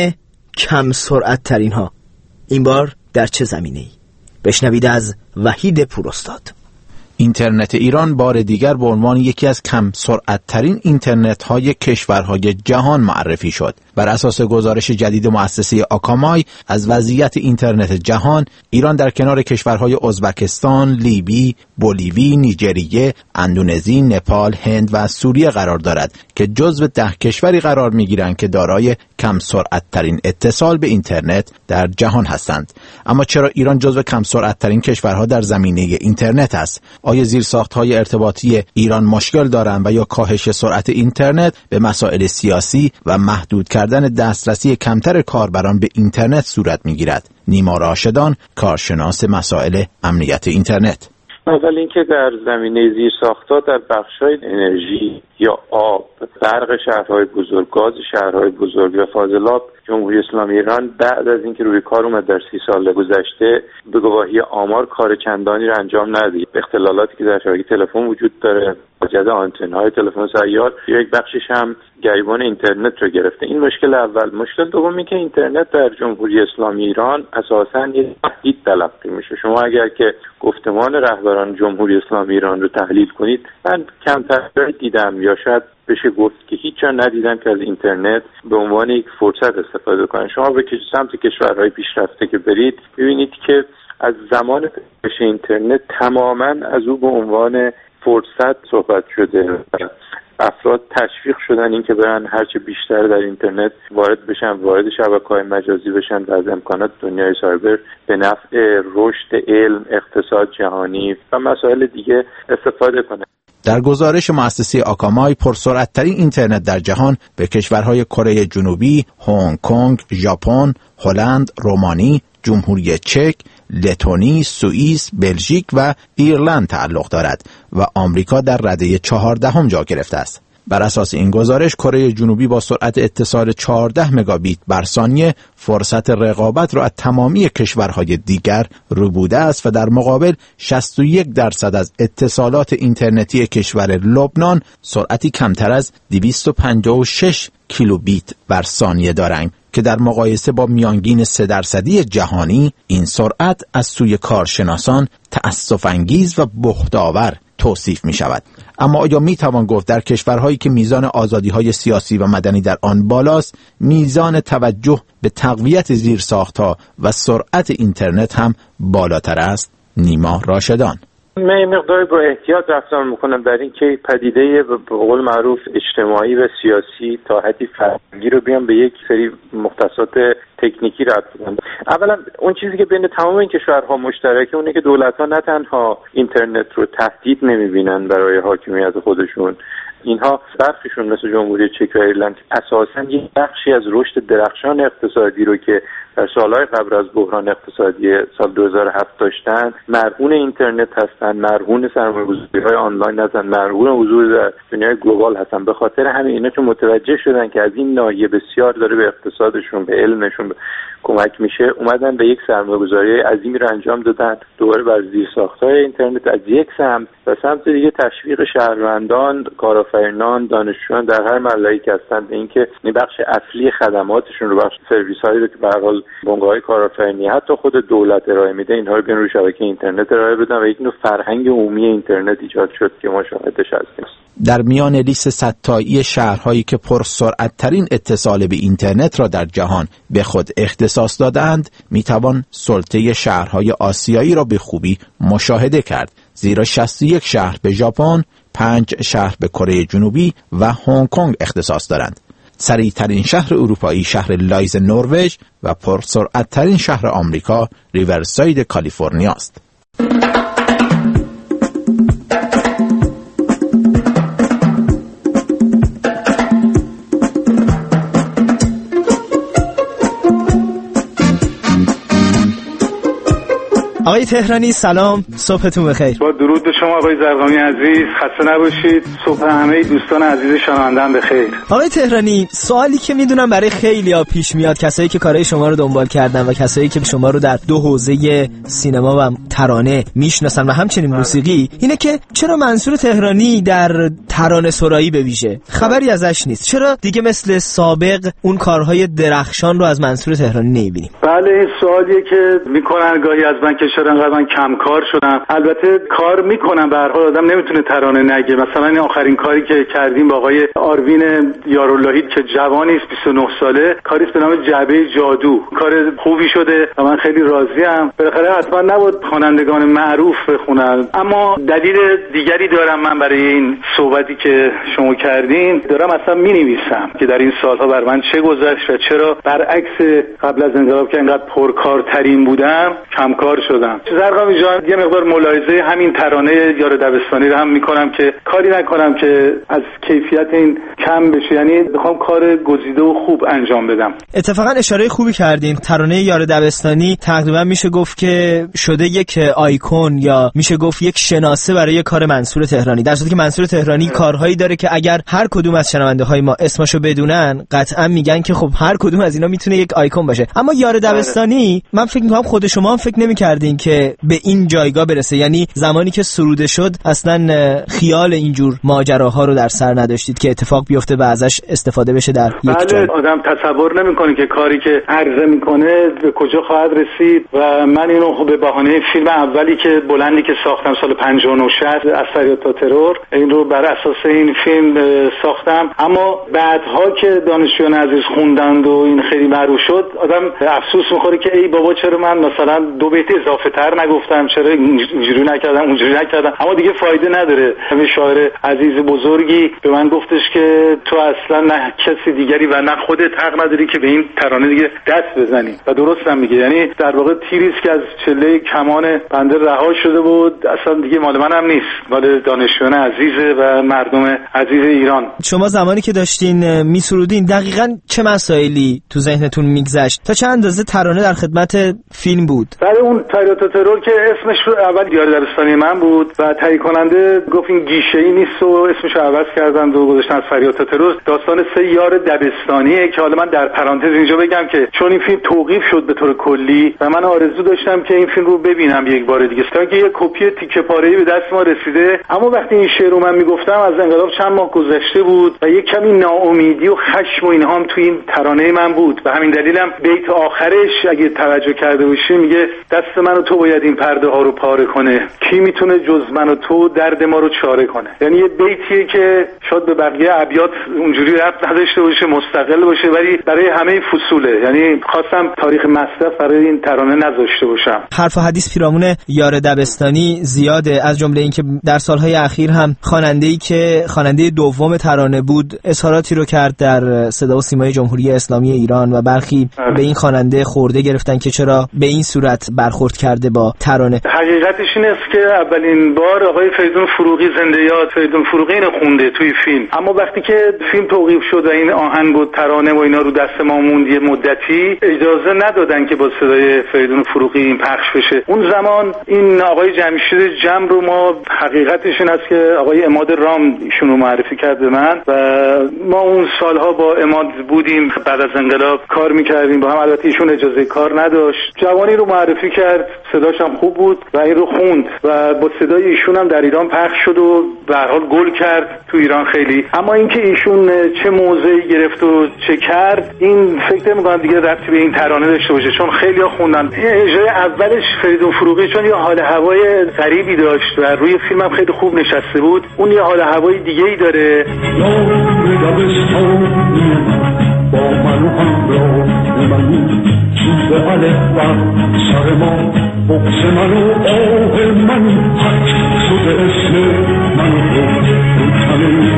Speaker 2: کم سرعت ترین ها این بار در چه زمینه‌ای؟ بشنوید از وحید پوراستاد.
Speaker 18: اینترنت ایران بار دیگر به عنوان یکی از کم سرعت ترین اینترنت های کشورهای جهان معرفی شد. بر اساس گزارش جدید مؤسسه آکامای از وضعیت اینترنت جهان، ایران در کنار کشورهای ازبکستان، لیبی، بولیوی، نیجریه، اندونزی، نپال، هند و سوریه قرار دارد که جزو ده کشوری قرار می‌گیرند که دارای کم سرعت ترین اتصال به اینترنت در جهان هستند. اما چرا ایران جزو کم سرعت ترین کشورها در زمینه اینترنت است؟ آیا زیرساخت‌های ارتباطی ایران مشکل دارند و یا کاهش سرعت اینترنت به مسائل سیاسی و محدود کردن دسترسی کمتر کاربران به اینترنت صورت می‌گیرد؟ نیما راشدان، کارشناس مسائل امنیت اینترنت:
Speaker 19: اول اینکه در زمینه زیرساخت‌ها در بخش‌های انرژی یا آب، برق شهرهای بزرگ، گاز شهرهای بزرگ و فاضلاب، جمهوری اسلامی ایران بعد از اینکه روی کار اومد در سی سال گذشته به گواهی آمار کار چندانی رو انجام ندید. اختلالاتی که در شبکه تلفن وجود داره، واجد آنتن‌های تلفن سیار، یک بخشش هم گریبان اینترنت رو گرفته. این مشکل اول. مشکل دوم اینکه اینترنت در جمهوری اسلامی ایران اساساً یک تهدید تلقی میشه. شما اگر که گفتمان رهبران جمهوری اسلامی ایران رو تحلیل کنید، من کمتر دیدم یا شاید بشه گفت که هیچ جا ندیدم که از اینترنت به عنوان یک فرصت استفاده کنن. شما به سمت کشورهای پیشرفته که برید ببینید که از زمان پیش اینترنت تماماً از او به عنوان فرصت صحبت شده. افراد تشویق شدن این که برن هرچه بیشتر در اینترنت وارد بشن، وارد شبکه‌های مجازی بشن و از امکانات دنیای سایبر به نفع رشد علم، اقتصاد جهانی و مسائل دیگه استفاده کنن.
Speaker 18: در گزارش مؤسسه آکامای، پرسرعت‌ترین اینترنت در جهان به کشورهای کره جنوبی، هنگ کنگ، ژاپن، هلند، رومانی، جمهوری چک، لتونی، سوئیس، بلژیک و ایرلند تعلق دارد و آمریکا در رده چهاردهم جا گرفته است. بر اساس این گزارش کره جنوبی با سرعت اتصال چهارده مگابیت بر ثانیه فرصت رقابت را از تمامی کشورهای دیگر ربوده است و در مقابل شصت و یک درصد از اتصالات اینترنتی کشور لبنان سرعتی کمتر از دویست و پنجاه و شش کیلوبیت بر ثانیه دارند که در مقایسه با میانگین سه درصدی جهانی این سرعت از سوی کارشناسان تأسف انگیز و بهت‌آور توصیف می شود. اما آیا می توان گفت در کشورهایی که میزان آزادی‌های سیاسی و مدنی در آن بالاست، میزان توجه به تقویت زیرساخت‌ها و سرعت اینترنت هم بالاتر است؟ نیما راشدان:
Speaker 19: من مقداری با احتیاط رفتار میکنم در این که پدیده به قول معروف اجتماعی و سیاسی تا حدی فرهنگی رو بیام به یک سری مختصات تکنیکی ربط بدم. اولا اون چیزی که بین تمام این کشورها مشترکه اونه که دولت‌ها نه تنها اینترنت رو تهدید نمیبینن برای حاکمیت خودشون، اینها برخیشون مثل جمهوری چک و ایرلند اساساً یک بخشی از رشد درخشان اقتصادی رو که در سالهای قبل از بحران اقتصادی سال دو هزار و هفت داشتن مرهون اینترنت هستن، مرهون سرمایه‌گذاری‌های آنلاین هستن، مرهون حضور در دنیای گلوبال هستن. به خاطر همین اینا که متوجه شدن که از این ناحیه بسیار داره به اقتصادشون، به علمشون کمک میشه، اومدن به یک سرمایه‌گذاری عظیمی رو انجام دادن دوباره بر زیرساخت‌های اینترنت از یک سمت و سمت دیگه تشویق شهروندان، کارآفرینان، دانشجویان در هر محله‌ای که هستن به اینکه این بخش اصلی خدماتشون رو، بخش سرویس‌هایی رو که به هر حال بنگاه‌های کارآفرینی حتی خود دولت ارائه میده، اینها رو بیان روی شبکه اینترنت ارائه بدن و یک نوع فرهنگ عمومی اینترنت ایجاد شد که ما شاهدش هستیم.
Speaker 18: در میان لیست صد تایی شهرهایی که پرسرعت‌ترین اتصال به اینترنت را در جهان به خود اختصاص دادند، میتوان سلطه شهرهای آسیایی را به خوبی مشاهده کرد، زیرا شصت و یک شهر به ژاپن، پنج شهر به کره جنوبی و هنگ کنگ اختصاص دارند. سریعترین شهر اروپایی شهر لایز نروژ و پرسرعت‌ترین شهر آمریکا ریورساید کالیفرنیا است.
Speaker 2: آقای تهرانی سلام، صبحتون بخیر.
Speaker 20: با درود به شما آقای زرقامی عزیز، خسته نباشید. صبح همه دوستان عزیز شنونده‌ام بخیر.
Speaker 2: آقای تهرانی، سوالی که میدونم برای خیلی‌ها پیش میاد، کسایی که کارهای شما رو دنبال کردن و کسایی که شما رو در دو حوزه سینما و ترانه میشناسن و همچنین موسیقی، اینه که چرا منصور تهرانی در ترانه سرایی به ویژه خبری ازش نیست؟ چرا دیگه مثل سابق اون کارهای درخشان رو از منصور تهرانی نمیبینیم؟
Speaker 20: بله، این سوالیه که میکنن گاهی از من که چرا انقدر من کم کار شدم. البته کار میکنم، به هر حال آدم نمیتونه ترانه نگه. مثلا این آخرین کاری که کردیم با آقای آروین یاراللهی که جوانی است، بیست و نه ساله، کاری به نام جعبه جادو، کار خوبی شده و من خیلی راضیم. بالاخره حتما نبود خوانندگان معروف بخونن، اما دلیل دیگری دارم من برای این صحبتی که شما کردین. دارم اصلا مینویسم که در این سالها بر من چه گذشت و چرا برعکس قبل از انقلاب که انقدر پرکارترین بودم کم کار شدم. زرقامی جان، یه مقدار ملاحظه همین ترانه یار دبستانی رو هم میکنم که کاری نکنم که از کیفیت این کم بشه، یعنی بخوام کار گزیده و خوب انجام بدم.
Speaker 2: اتفاقا اشاره خوبی کردین. ترانه یار دبستانی تقریبا میشه گفت که شده یک آیکون یا میشه گفت یک شناسه برای کار منصور تهرانی، در صورتی که منصور تهرانی کارهایی داره که اگر هر کدوم از شنونده های ما اسمشو بدونن قطعا میگن که خب هر کدوم از اینا میتونه یک آیکون باشه. اما یار دبستانی من فکر میکنم خود شما هم فکر نمیکردین که به این جایگاه برسه، یعنی زمانی که سروده شد اصلا خیال اینجور ماجراها رو در سر نداشتید که اتفاق بیفته و ازش استفاده بشه در یک
Speaker 20: بله،
Speaker 2: جای.
Speaker 20: آدم تصور نمیکنه که کاری که عرضه میکنه به کجا خواهد رسید و من اینو به بهانه فیلم اولی که بلندی که ساختم سال پنجاه و نه شصت از فریاد تا ترور، این رو بر اساس این فیلم ساختم. اما بعدها که دانشجویان عزیز خوندند و این خیلی معروف شد، آدم افسوس میخوره که ای بابا چرا من مثلا دو بیت اضافه اضافه تر نگفتم، چرا اینجوری نکردم اونجوری نکردم، اما دیگه فایده نداره. همین شاعر عزیز بزرگی به من گفتش که تو اصلا نه کسی دیگری و نه خودت حق نداری که به این ترانه دیگه دست بزنی و درستم میگه. یعنی در واقع تیریست که از چله کمان بنده رها شده بود، اصلا دیگه مال منم نیست، مال دانشجویان عزیز و مردم عزیز ایران.
Speaker 2: شما زمانی که داشتین میسرودین دقیقاً چه مسائلی تو ذهنتون میگذشت؟ تا چه اندازه ترانه در خدمت فیلم بود؟
Speaker 20: برای اون فریاد و ترور که اسمش رو اول یار دبستانی من بود و تهیه کننده گفت این گیشه‌ای نیست و اسمش رو عوض کردن و گذاشتن از فریاد و ترور. داستان سه یار دبستانیه که حالا من در پرانتز اینجا بگم که چون این فیلم توقیف شد به طور کلی و من آرزو داشتم که این فیلم رو ببینم یک بار دیگه، تا که یه کپی تیکه پاره‌ای به دست ما رسیده. اما وقتی این شعر رو من میگفتم از انقلاب چند ماه گذشته بود و یک کمی ناامیدی و خشم و اینها هم تو این ترانه من بود و همین دلیلم بیت آخرش اگه توجه کرده باشی میگه دست من و تو باید این پرده ها رو پاره کنه، کی میتونه جز من و تو درد ما رو چاره کنه. یعنی یه بیتیه که شاید به بقیه ابیات اونجوری ربط نداشته باشه، مستقل باشه، ولی برای همه فصوله. یعنی خواستم تاریخ مصرف برای این ترانه نذاشته باشم.
Speaker 2: حرف و حدیث پیرامون یار دبستانی زیاده، از جمله اینکه در سالهای اخیر هم خواننده‌ای که خواننده دوم ترانه بود اظهاراتی رو کرد در صدا و سیمای جمهوری اسلامی ایران و برخی اه. به این خواننده خورده گرفتن که چرا به این صورت برخورد کرده با ترانه.
Speaker 20: حقیقتش این است که اولین بار آقای فریدون فروغی زنده یاد فریدون فروغی اینو خونده توی فیلم، اما وقتی که فیلم توقیف شد و این آهنگ و ترانه و اینا رو دست ما موند یه مدتی، اجازه ندادن که با صدای فریدون فروغی این پخش بشه. اون زمان این آقای جمشید جم رو ما حقیقتش این است که آقای عماد رام ایشون رو معرفی کرد به من و ما اون سالها با عماد بودیم، بعد از انقلاب کار میکردیم با هم. البته ایشون اجازه کار نداشت. جوانی رو معرفی کرد، صداش هم خوب بود و این رو خوند و با صدای ایشون هم در ایران پخش شد و به هر حال گل کرد تو ایران خیلی. اما اینکه ایشون چه موضعی گرفت و چه کرد این فکر نمی‌کنم دیگه ربطی به این ترانه داشته باشه، چون خیلی‌ها خوندن. اجرای اولش فریدون فروغی چون یه حال هوای غریبی داشت و روی فیلم هم خیلی خوب نشسته بود، اون یه حال هوای دیگه‌ای داره. با من همراه منی چیز علف بر سر ما بغز من و آه من حق شده اسم من و روشنی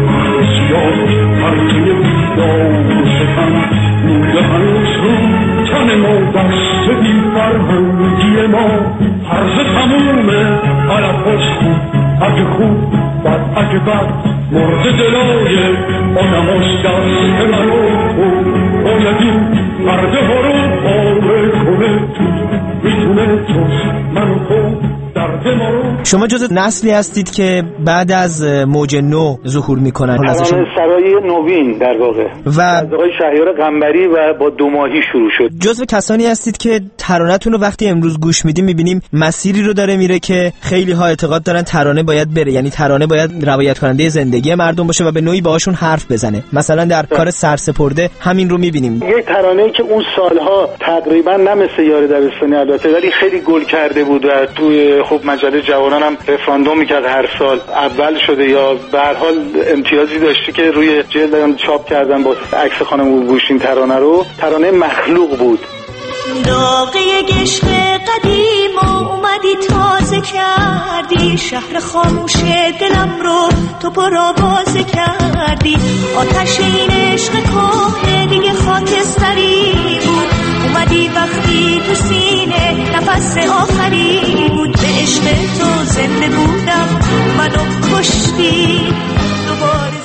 Speaker 20: سیاه پرچه بیدار شکن نور هنوز رو تن ما دست بی فرهنگی ما حرز تمومه علف باش خوب اگه خوب بد اگه بد مرد دلای آنماش دست منو باید این پرده ها رو پاره کنه، میتونه توش منو تو درد ما رو.
Speaker 2: شما جز نسلی هستید که بعد از موج نو ظهور میکنن،
Speaker 20: ترانه سرای نوین در واقع و از آقای شهریار قنبری و با دو ماهی شروع شد.
Speaker 2: جزو کسانی هستید که ترانه‌تون رو وقتی امروز گوش میدیم میبینیم مسیری رو داره میره که خیلی ها اعتقاد دارن ترانه باید بره، یعنی ترانه باید روایت کننده زندگی مردم باشه و به نوعی باهاشون حرف بزنه. مثلا در کار سرسپرده همین رو میبینیم.
Speaker 20: یه ترانه‌ای که اون سالها تقریبا نه مثل یار دبستانی البته ولی خیلی گل کرده بود و توی خب مجله جوانان هم رفراندوم میکرد هر سال، اول شده یا به هر حال امتیازی داشتی که روی جلد چاپ کردن با عکس خانم اوگوشین ترانه رو. ترانه مخلوق بود.
Speaker 21: داغی گشت قدیم اومدی تازه کردی، شهر خاموش دلم رو تو پرآواز کردی، آتش این عشق کهنه دیگه خاکستری بود، اومدی وقتی تو سینه نفس آخری بود، به عشق تو زنده بودم منو کشتی دوباره.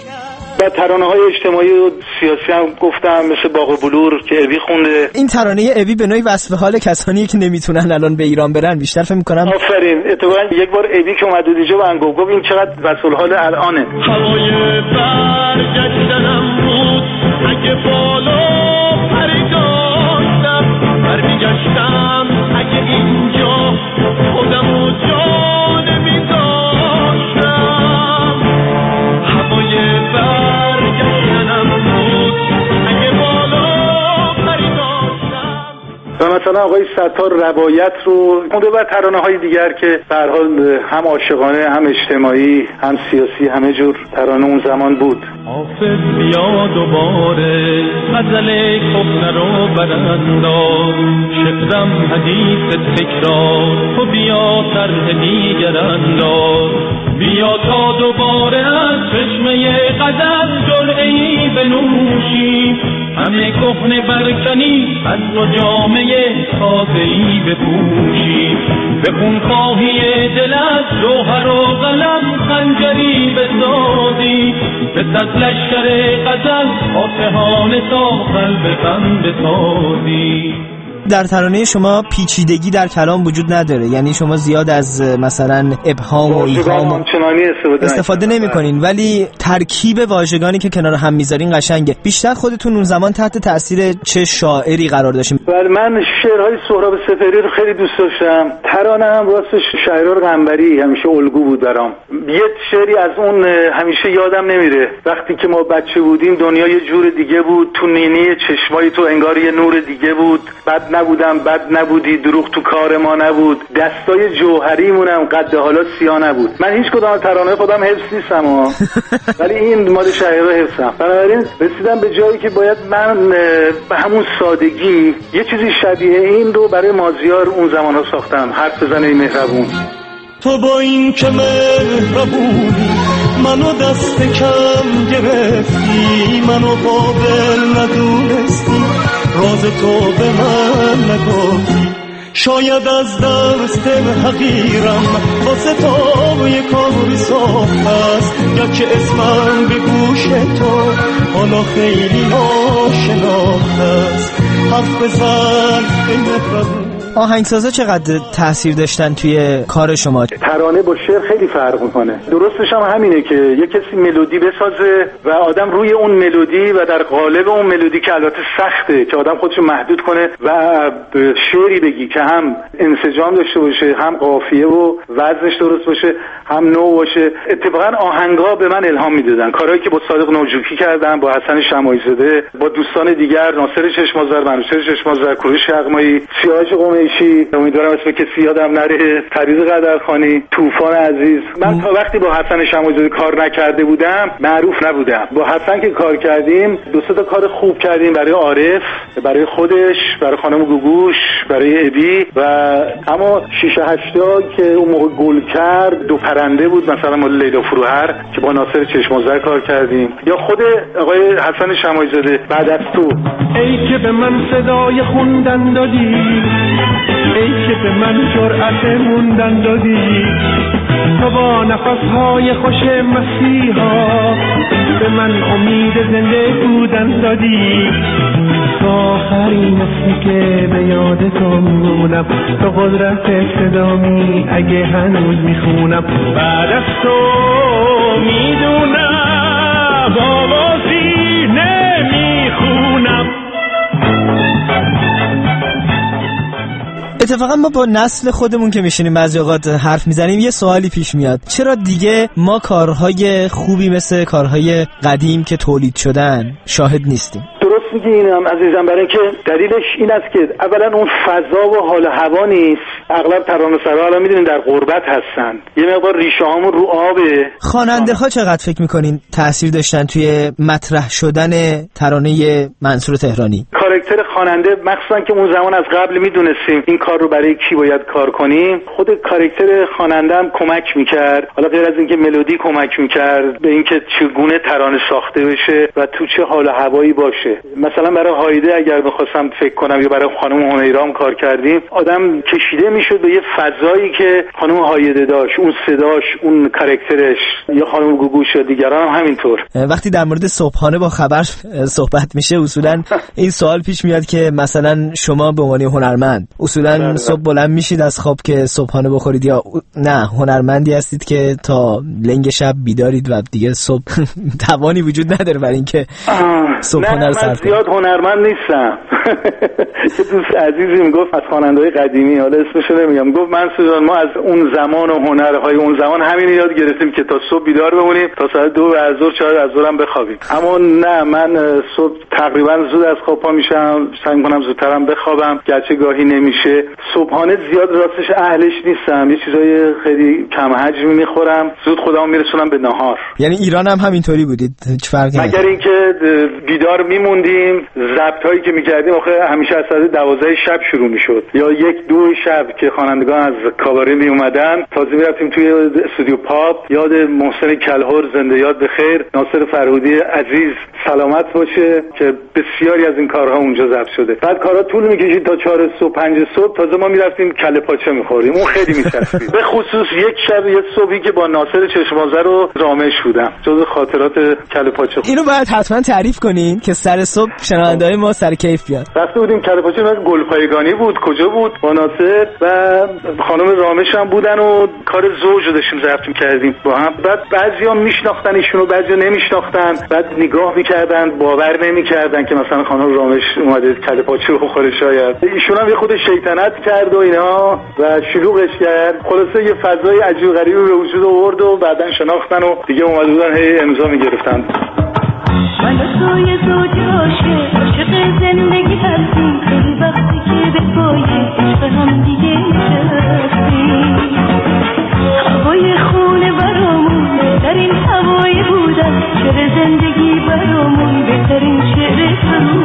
Speaker 20: و ترانه های اجتماعی و سیاسی هم گفتم مثل باغ بلور که اوی خونده.
Speaker 2: این ترانه اوی به نوعی وصف حال کسانی که نمیتونن الان به ایران برن بیشتر فکر می‌کنم.
Speaker 20: آفرین. اتفاقا یک بار اوی که اومد دیجا و انگو گفت این چقدر وصف حال الانه.
Speaker 3: هوای برگشتنم بود اگه بالا پری داشتم، برمیگشتم اگه اینجا خودم و جا نمیداشتم. هوای
Speaker 20: و مثلا آقای ستار روایت رو خونده و ترانه های دیگر که به هر حال هم عاشقانه هم اجتماعی هم سیاسی همه جور ترانه اون زمان بود.
Speaker 3: حافظ بیا دوباره غزل کهنه رو برانداز، شعر
Speaker 4: رم حدیث تکرار تو بیا طرح دیگر انداز بیا تا دوباره از چشمه غزل جرعه‌ای بنوشیم همه کهنه برکنی از و جامعه تازه‌ای بپوشیم به خونخواهی دل از جوهر و قلم خنجری بسازی به صد لشکر غزل فاتحانه تا قلب غم بسازی.
Speaker 2: در ترانه شما پیچیدگی در کلام وجود نداره، یعنی شما زیاد از مثلا ابهام و ایهام استفاده نمی کنین، ولی ترکیب واژگانی که کنار هم میذارین قشنگه. بیشتر خودتون اون زمان تحت تاثیر چه شاعری قرار داشتین؟
Speaker 20: بله من شعرهای سهراب سپهری رو خیلی دوست داشتم. ترانه هم راستش شاعرار قنبری همیشه الگو بود برام. یه شعری از اون همیشه یادم نمیره، وقتی که ما بچه بودیم دنیا یه جور دیگه بود، تو نینی چشمای تو انگار یه نور دیگه بود، بد نبودم بد نبودی دروغ تو کار ما نبود، دستای جوهریمونم قد حالا سیاه نبود. من هیچ کدام ترانه خودم حفظ نیستم ها ولی این مال شاعرها حفظم. بنابراین رسیدم به جایی که باید من به همون سادگی یه چیزی شبیه این رو برای مازیار اون زمانها ساختم. حرف بزنه مهربون
Speaker 4: تو با این که مهربونی منو دست کم گرفتی، منو قابل ندونستی، راز تو به من نگفتی، شاید از دست حقیرم واسه تو یه کاری ساخت است، یا که اسمم به گوش تو حالا خیلی ناشناخت است. حرف بزن به مهربون.
Speaker 2: آهنگسازا چقدر تاثیر داشتن توی کار شما؟
Speaker 20: ترانه با شعر خیلی فرق میکنه. درستش هم همینه که یه کسی ملودی بسازه و آدم روی اون ملودی و در قالب اون ملودی که البته سخته که آدم خودشو محدود کنه و شعری بگی که هم انسجام داشته باشه، هم قافیه و وزنش درست باشه، هم نو باشه. اتفاقا آهنگا به من الهام میدادن. کارهایی که با صادق نوجوکی کردم، با حسن شماعی زاده، با دوستان دیگر، ناصر چشم‌آذر، منوچهر چشم‌آذر، کوروش شقمایی، سیاوش قمیشی، امیدوارم اسم کسی یادم نره، فریض قدرخانی، طوفان عزیز. من تا وقتی با حسن شماعی زاده کار نکرده بودم معروف نبودم. با حسن که کار کردیم دو سه تا کار خوب کردیم برای عارف، برای خودش، برای خانم گوگوش، برای ابی و اما شش هشتا که اون موقع گل کرد دو پرنده بود مثلا مال لیلا فروهر که با ناصر چشم‌آذر کار کردیم، یا خود آقای حسن شماعی زاده بعد از تو.
Speaker 4: ای که به من صدای خوندن دادی، ای که به من جرأت موندن دادی، تو با نفسهای خوش مسیحا به من امید زنده بودن دادی. تو آخرین اسمی که به یاد تو میمونم، تو قدرت صدامی اگه هنوز میخونم، بعد از تو میدونم آوازی نمیخونم.
Speaker 2: اتفاقا ما با نسل خودمون که میشینیم بعضی اوقات حرف میزنیم یه سوالی پیش میاد، چرا دیگه ما کارهای خوبی مثل کارهای قدیم که تولید شدن شاهد نیستیم؟
Speaker 20: درست میگی اینم عزیزم، برای اینکه دلیلش این است که اولا اون فضا و حال هوا نیست. اغلب ترانه‌سرا الان میدونین در غربت هستن، یه مقدار ریشه هامون رو آبه.
Speaker 2: خواننده ها چقدر فکر میکنین تأثیر داشتن توی مطرح شدن ترانه منصور تهرانی؟
Speaker 20: کاراکتر خواننده مخصوصا که اون زمان از قبل میدونستیم این کار رو برای کی باید کار کنیم، خود کاراکتر خواننده هم کمک میکرد. حالا غیر از اینکه ملودی کمک میکرد به اینکه چگونه ترانه ساخته بشه و تو چه حال و هوایی باشه. مثلا برای هایده اگر بخواستم فکر کنم یا برای خانم هنیرام کار کردیم، آدم کشیده میشد به یه فضایی که خانم هایده داشت، اون صداش، اون کاراکترش، یا خانم گوگوش یا دیگران هم همینطور.
Speaker 2: وقتی در مورد صبحانه با خبر صحبت میشه اصولا این سوال پیش میاد که مثلا شما به عنوان هنرمند اصولا صبح بلند میشید از خواب که صبحانه بخورید، یا نه هنرمندی هستید که تا لنگ شب بیدارید و دیگه صبح توانی وجود نداره برای اینکه صبحانه رو صرف کنید؟
Speaker 20: زیاد هنرمند نیستم. یه دوست عزیزی میگفت از خواننده‌های قدیمی، حالا اسمش رو نمیگم، گفت منصور جان ما از اون زمان و هنرهای اون زمان همین یاد گرفتیم که تا صبح بیدار بمونیم تا ساعت دو بعد از ظهر چهار از ظهر هم بخوابیم. اما نه، من صبح تقریبا زود از خواب پا میشم، سعی می‌کنم زودترم بخوابم، گرچه گاهی نمیشه. صبحانه زیاد راستش اهلش نیستم، یه چیزای خیلی کم حجمی میخورم، زود خودمو میرسونم به نهار.
Speaker 2: یعنی ایران هم همینطوری بودید؟ هیچ فرقی
Speaker 20: مگر اینکه بیدار میموندیم میرفتیم ضبط هایی که میکردیم آخه همیشه از ساعت دوازده شب شروع میشد یا یک دو شب که خوانندگان از کاباره می اومدن تازه میرفتیم توی استودیو پاپ. یاد محسن کلهر زنده یاد بخیر، ناصر فرهودی عزیز سلامت باشه که بسیاری از این کارها اونجا ضبط شده. بعد کارها طول میکشید تا چهار صبح پنج صبح تازه ما میرفتیم کله پاچه میخوریم. اون خیلی میچسبید. به خصوص یک شب یه صبحی که با ناصر چشمازر و رامش بودم، جز خاطرات کله پاچه.
Speaker 2: اینو باید حتما تعریف کنین که سر صبح شنونده‌های ما سر کیف بیاد.
Speaker 20: رفته بودیم کله پاچه، گلپایگانی بود، کجا بود، با ناصر و خانم رامش هم بودن و کار زوج رو داشتیم ضبط می‌کردیم با هم. بعد بعضیا میشناختن ایشونو، بعضیا نمیشناختن، بعد نگاه می‌کردن باور نمی‌کردن که مثلا خانم رامش اومده کله پاچه بخوره شاید. ایشون هم یه خود شیطنت کرد و اینا و شلوغش کرد. خلاصه یه فضای عجیب غریبی به وجود آورد و بعدن شناختن و دیگه اومده بودن هی امضا می‌گرفتن.
Speaker 21: من و توی زوج عاشق عاشق زندگی هستیم، خیلی وقتی که به پای عشق هم دیگه نشستیم. هوای خونه برامون بهترین هوای بودن، شعر زندگی برامون بهترین شعر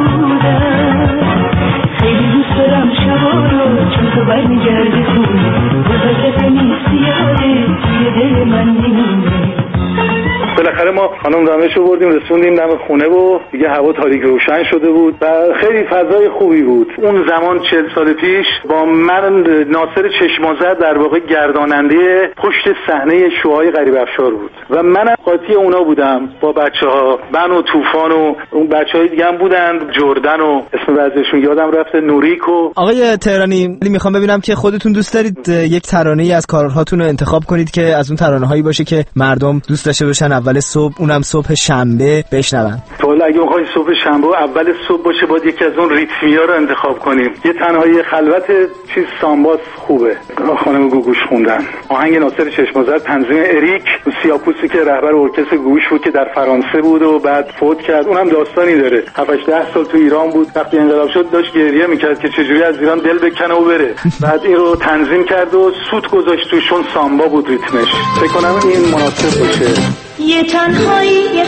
Speaker 21: بودن. خیلی دوست دارم شبا رو چون تو برمیگردی خونه، گذشت نیست یاده توی دل من نمونه.
Speaker 20: بالاخره ما خانم رامش رو بردیم رسوندیم دم خونه و دیگه هوا تاریک روشن شده بود و خیلی فضای خوبی بود. اون زمان چهل سال پیش با من ناصر چشمازر در واقع گرداننده پشت صحنه شوهای غریب افشار بود و منم قاطی اونا بودم با بچه‌ها، من و طوفان و اون بچه‌های دیگه هم بودن، جردن و اسم بعضیشون یادم رفته، نوریک و.
Speaker 2: آقای تهرانی میخوام ببینم که خودتون دوست دارید یک ترانه‌ای از کارهاتون رو انتخاب کنید که از اون ترانه‌هایی باشه که مردم دوست داشته باشن اول صبح، اونم صبح شنبه بشنون.
Speaker 20: تو اگه بخوای صبح شنبه اول صبح باشه باید یکی از اون ریتمیا رو انتخاب کنیم. یه تنهایی خلوت چیز سامباس خوبه، خانم گوگوش خوندن. آهنگ ناصر چشمازر، تنظیم اریک سیاپوسی که رهبر ارکستر گوگوش بود که در فرانسه بود و بعد فوت کرد. اونم داستانی داره. هفت ده سال تو ایران بود، وقتی انقلاب شد داشت گریه میکرد که چجوری از ایران دل بکنه و بره. بعد این رو تنظیم کرد و سوت گذاشت توشون، سامبا بود ریتمش. فکر کنم این مناسب باشه.
Speaker 21: یه تنهایی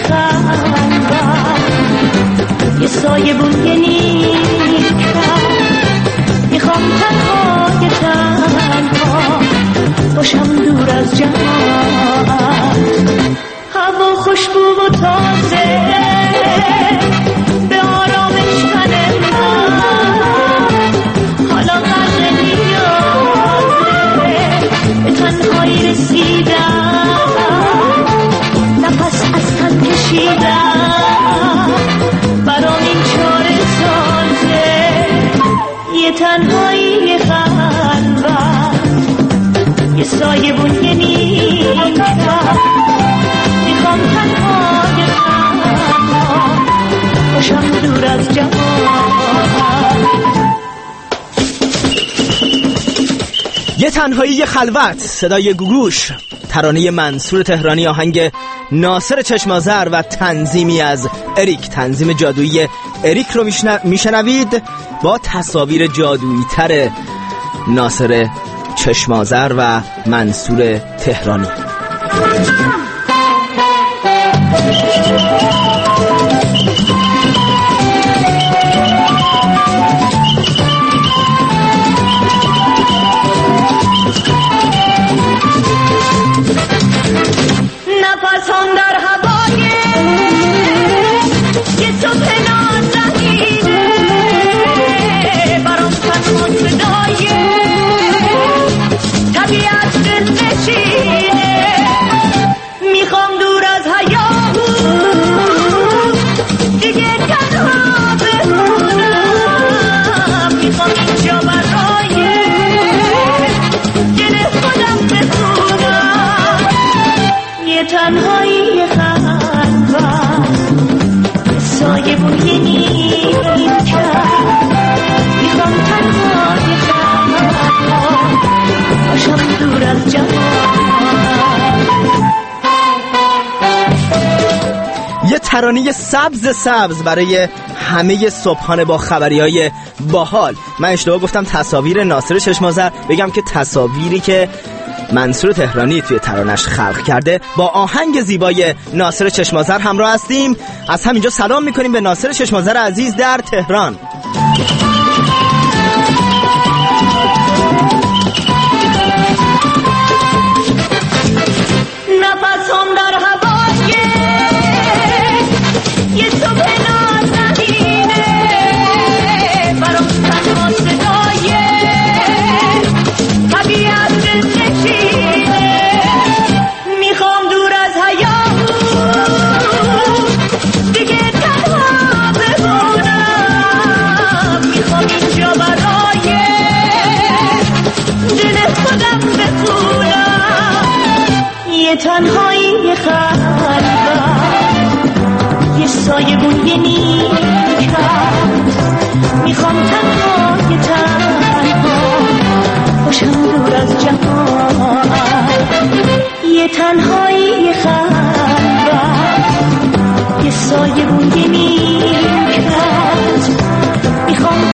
Speaker 21: خلوت، یه سایه بود یه نیکم، میخوام تنها یه تنها باشم دور از جماعت. هوا خوشبو و تازه به آرامش من من، حالا غرق نیازه به تنهایی رسیدم، نفس از تن کشیدم، برام این چاره سازه. یه تنهایی خلوت، یه سایه بون یه نیمکم، میخوام تنها یه تنها باشم دور از جماعت.
Speaker 2: یه تنهایی خلوت، صدای گوگوش، ترانه منصور تهرانی، آهنگ ناصر چشمازر و تنظیمی از اریک، تنظیم جادویی اریک رو میشنوید با تصاویر جادویی تر ناصر چشمازر و منصور تهرانی.
Speaker 21: نفسم در هوای یه صبح نازنینه، برام تنها صدای طبیعت دلنشینه. میخوام دور از هیاهو دیگه تنها بمونم، میخوام اینجا برای دل خودم بخونم. یه تنهایی خلوت، سایه بوی نیمکم، میخوام تنهایی خلوت باشم دور از جماعت.
Speaker 2: یه ترانه سبز سبز برای همه صبحانه با خبریای باحال. من اشتباه گفتم تصاویر ناصر چشمازر، بگم که تصاویری که منصور تهرانی توی ترانش خلق کرده با آهنگ زیبای ناصر چشمازر همراه هستیم. از همینجا سلام میکنیم به ناصر چشمازر عزیز در تهران.
Speaker 21: نفسم در هوای یه صبح نازنینه، برام تنها صدای طبیعت نشینه. میخوام دور از حیات دیگه تنها بمونم، میخوام اینجا برای دل خودم بخونم. یه تنهایی خلوت، یه سایه بوی نیکت، میخوام تنها یه تنها باشم دور از جهان. یه تنهایی خلوت، یه سایه بوی نیکت، میخوام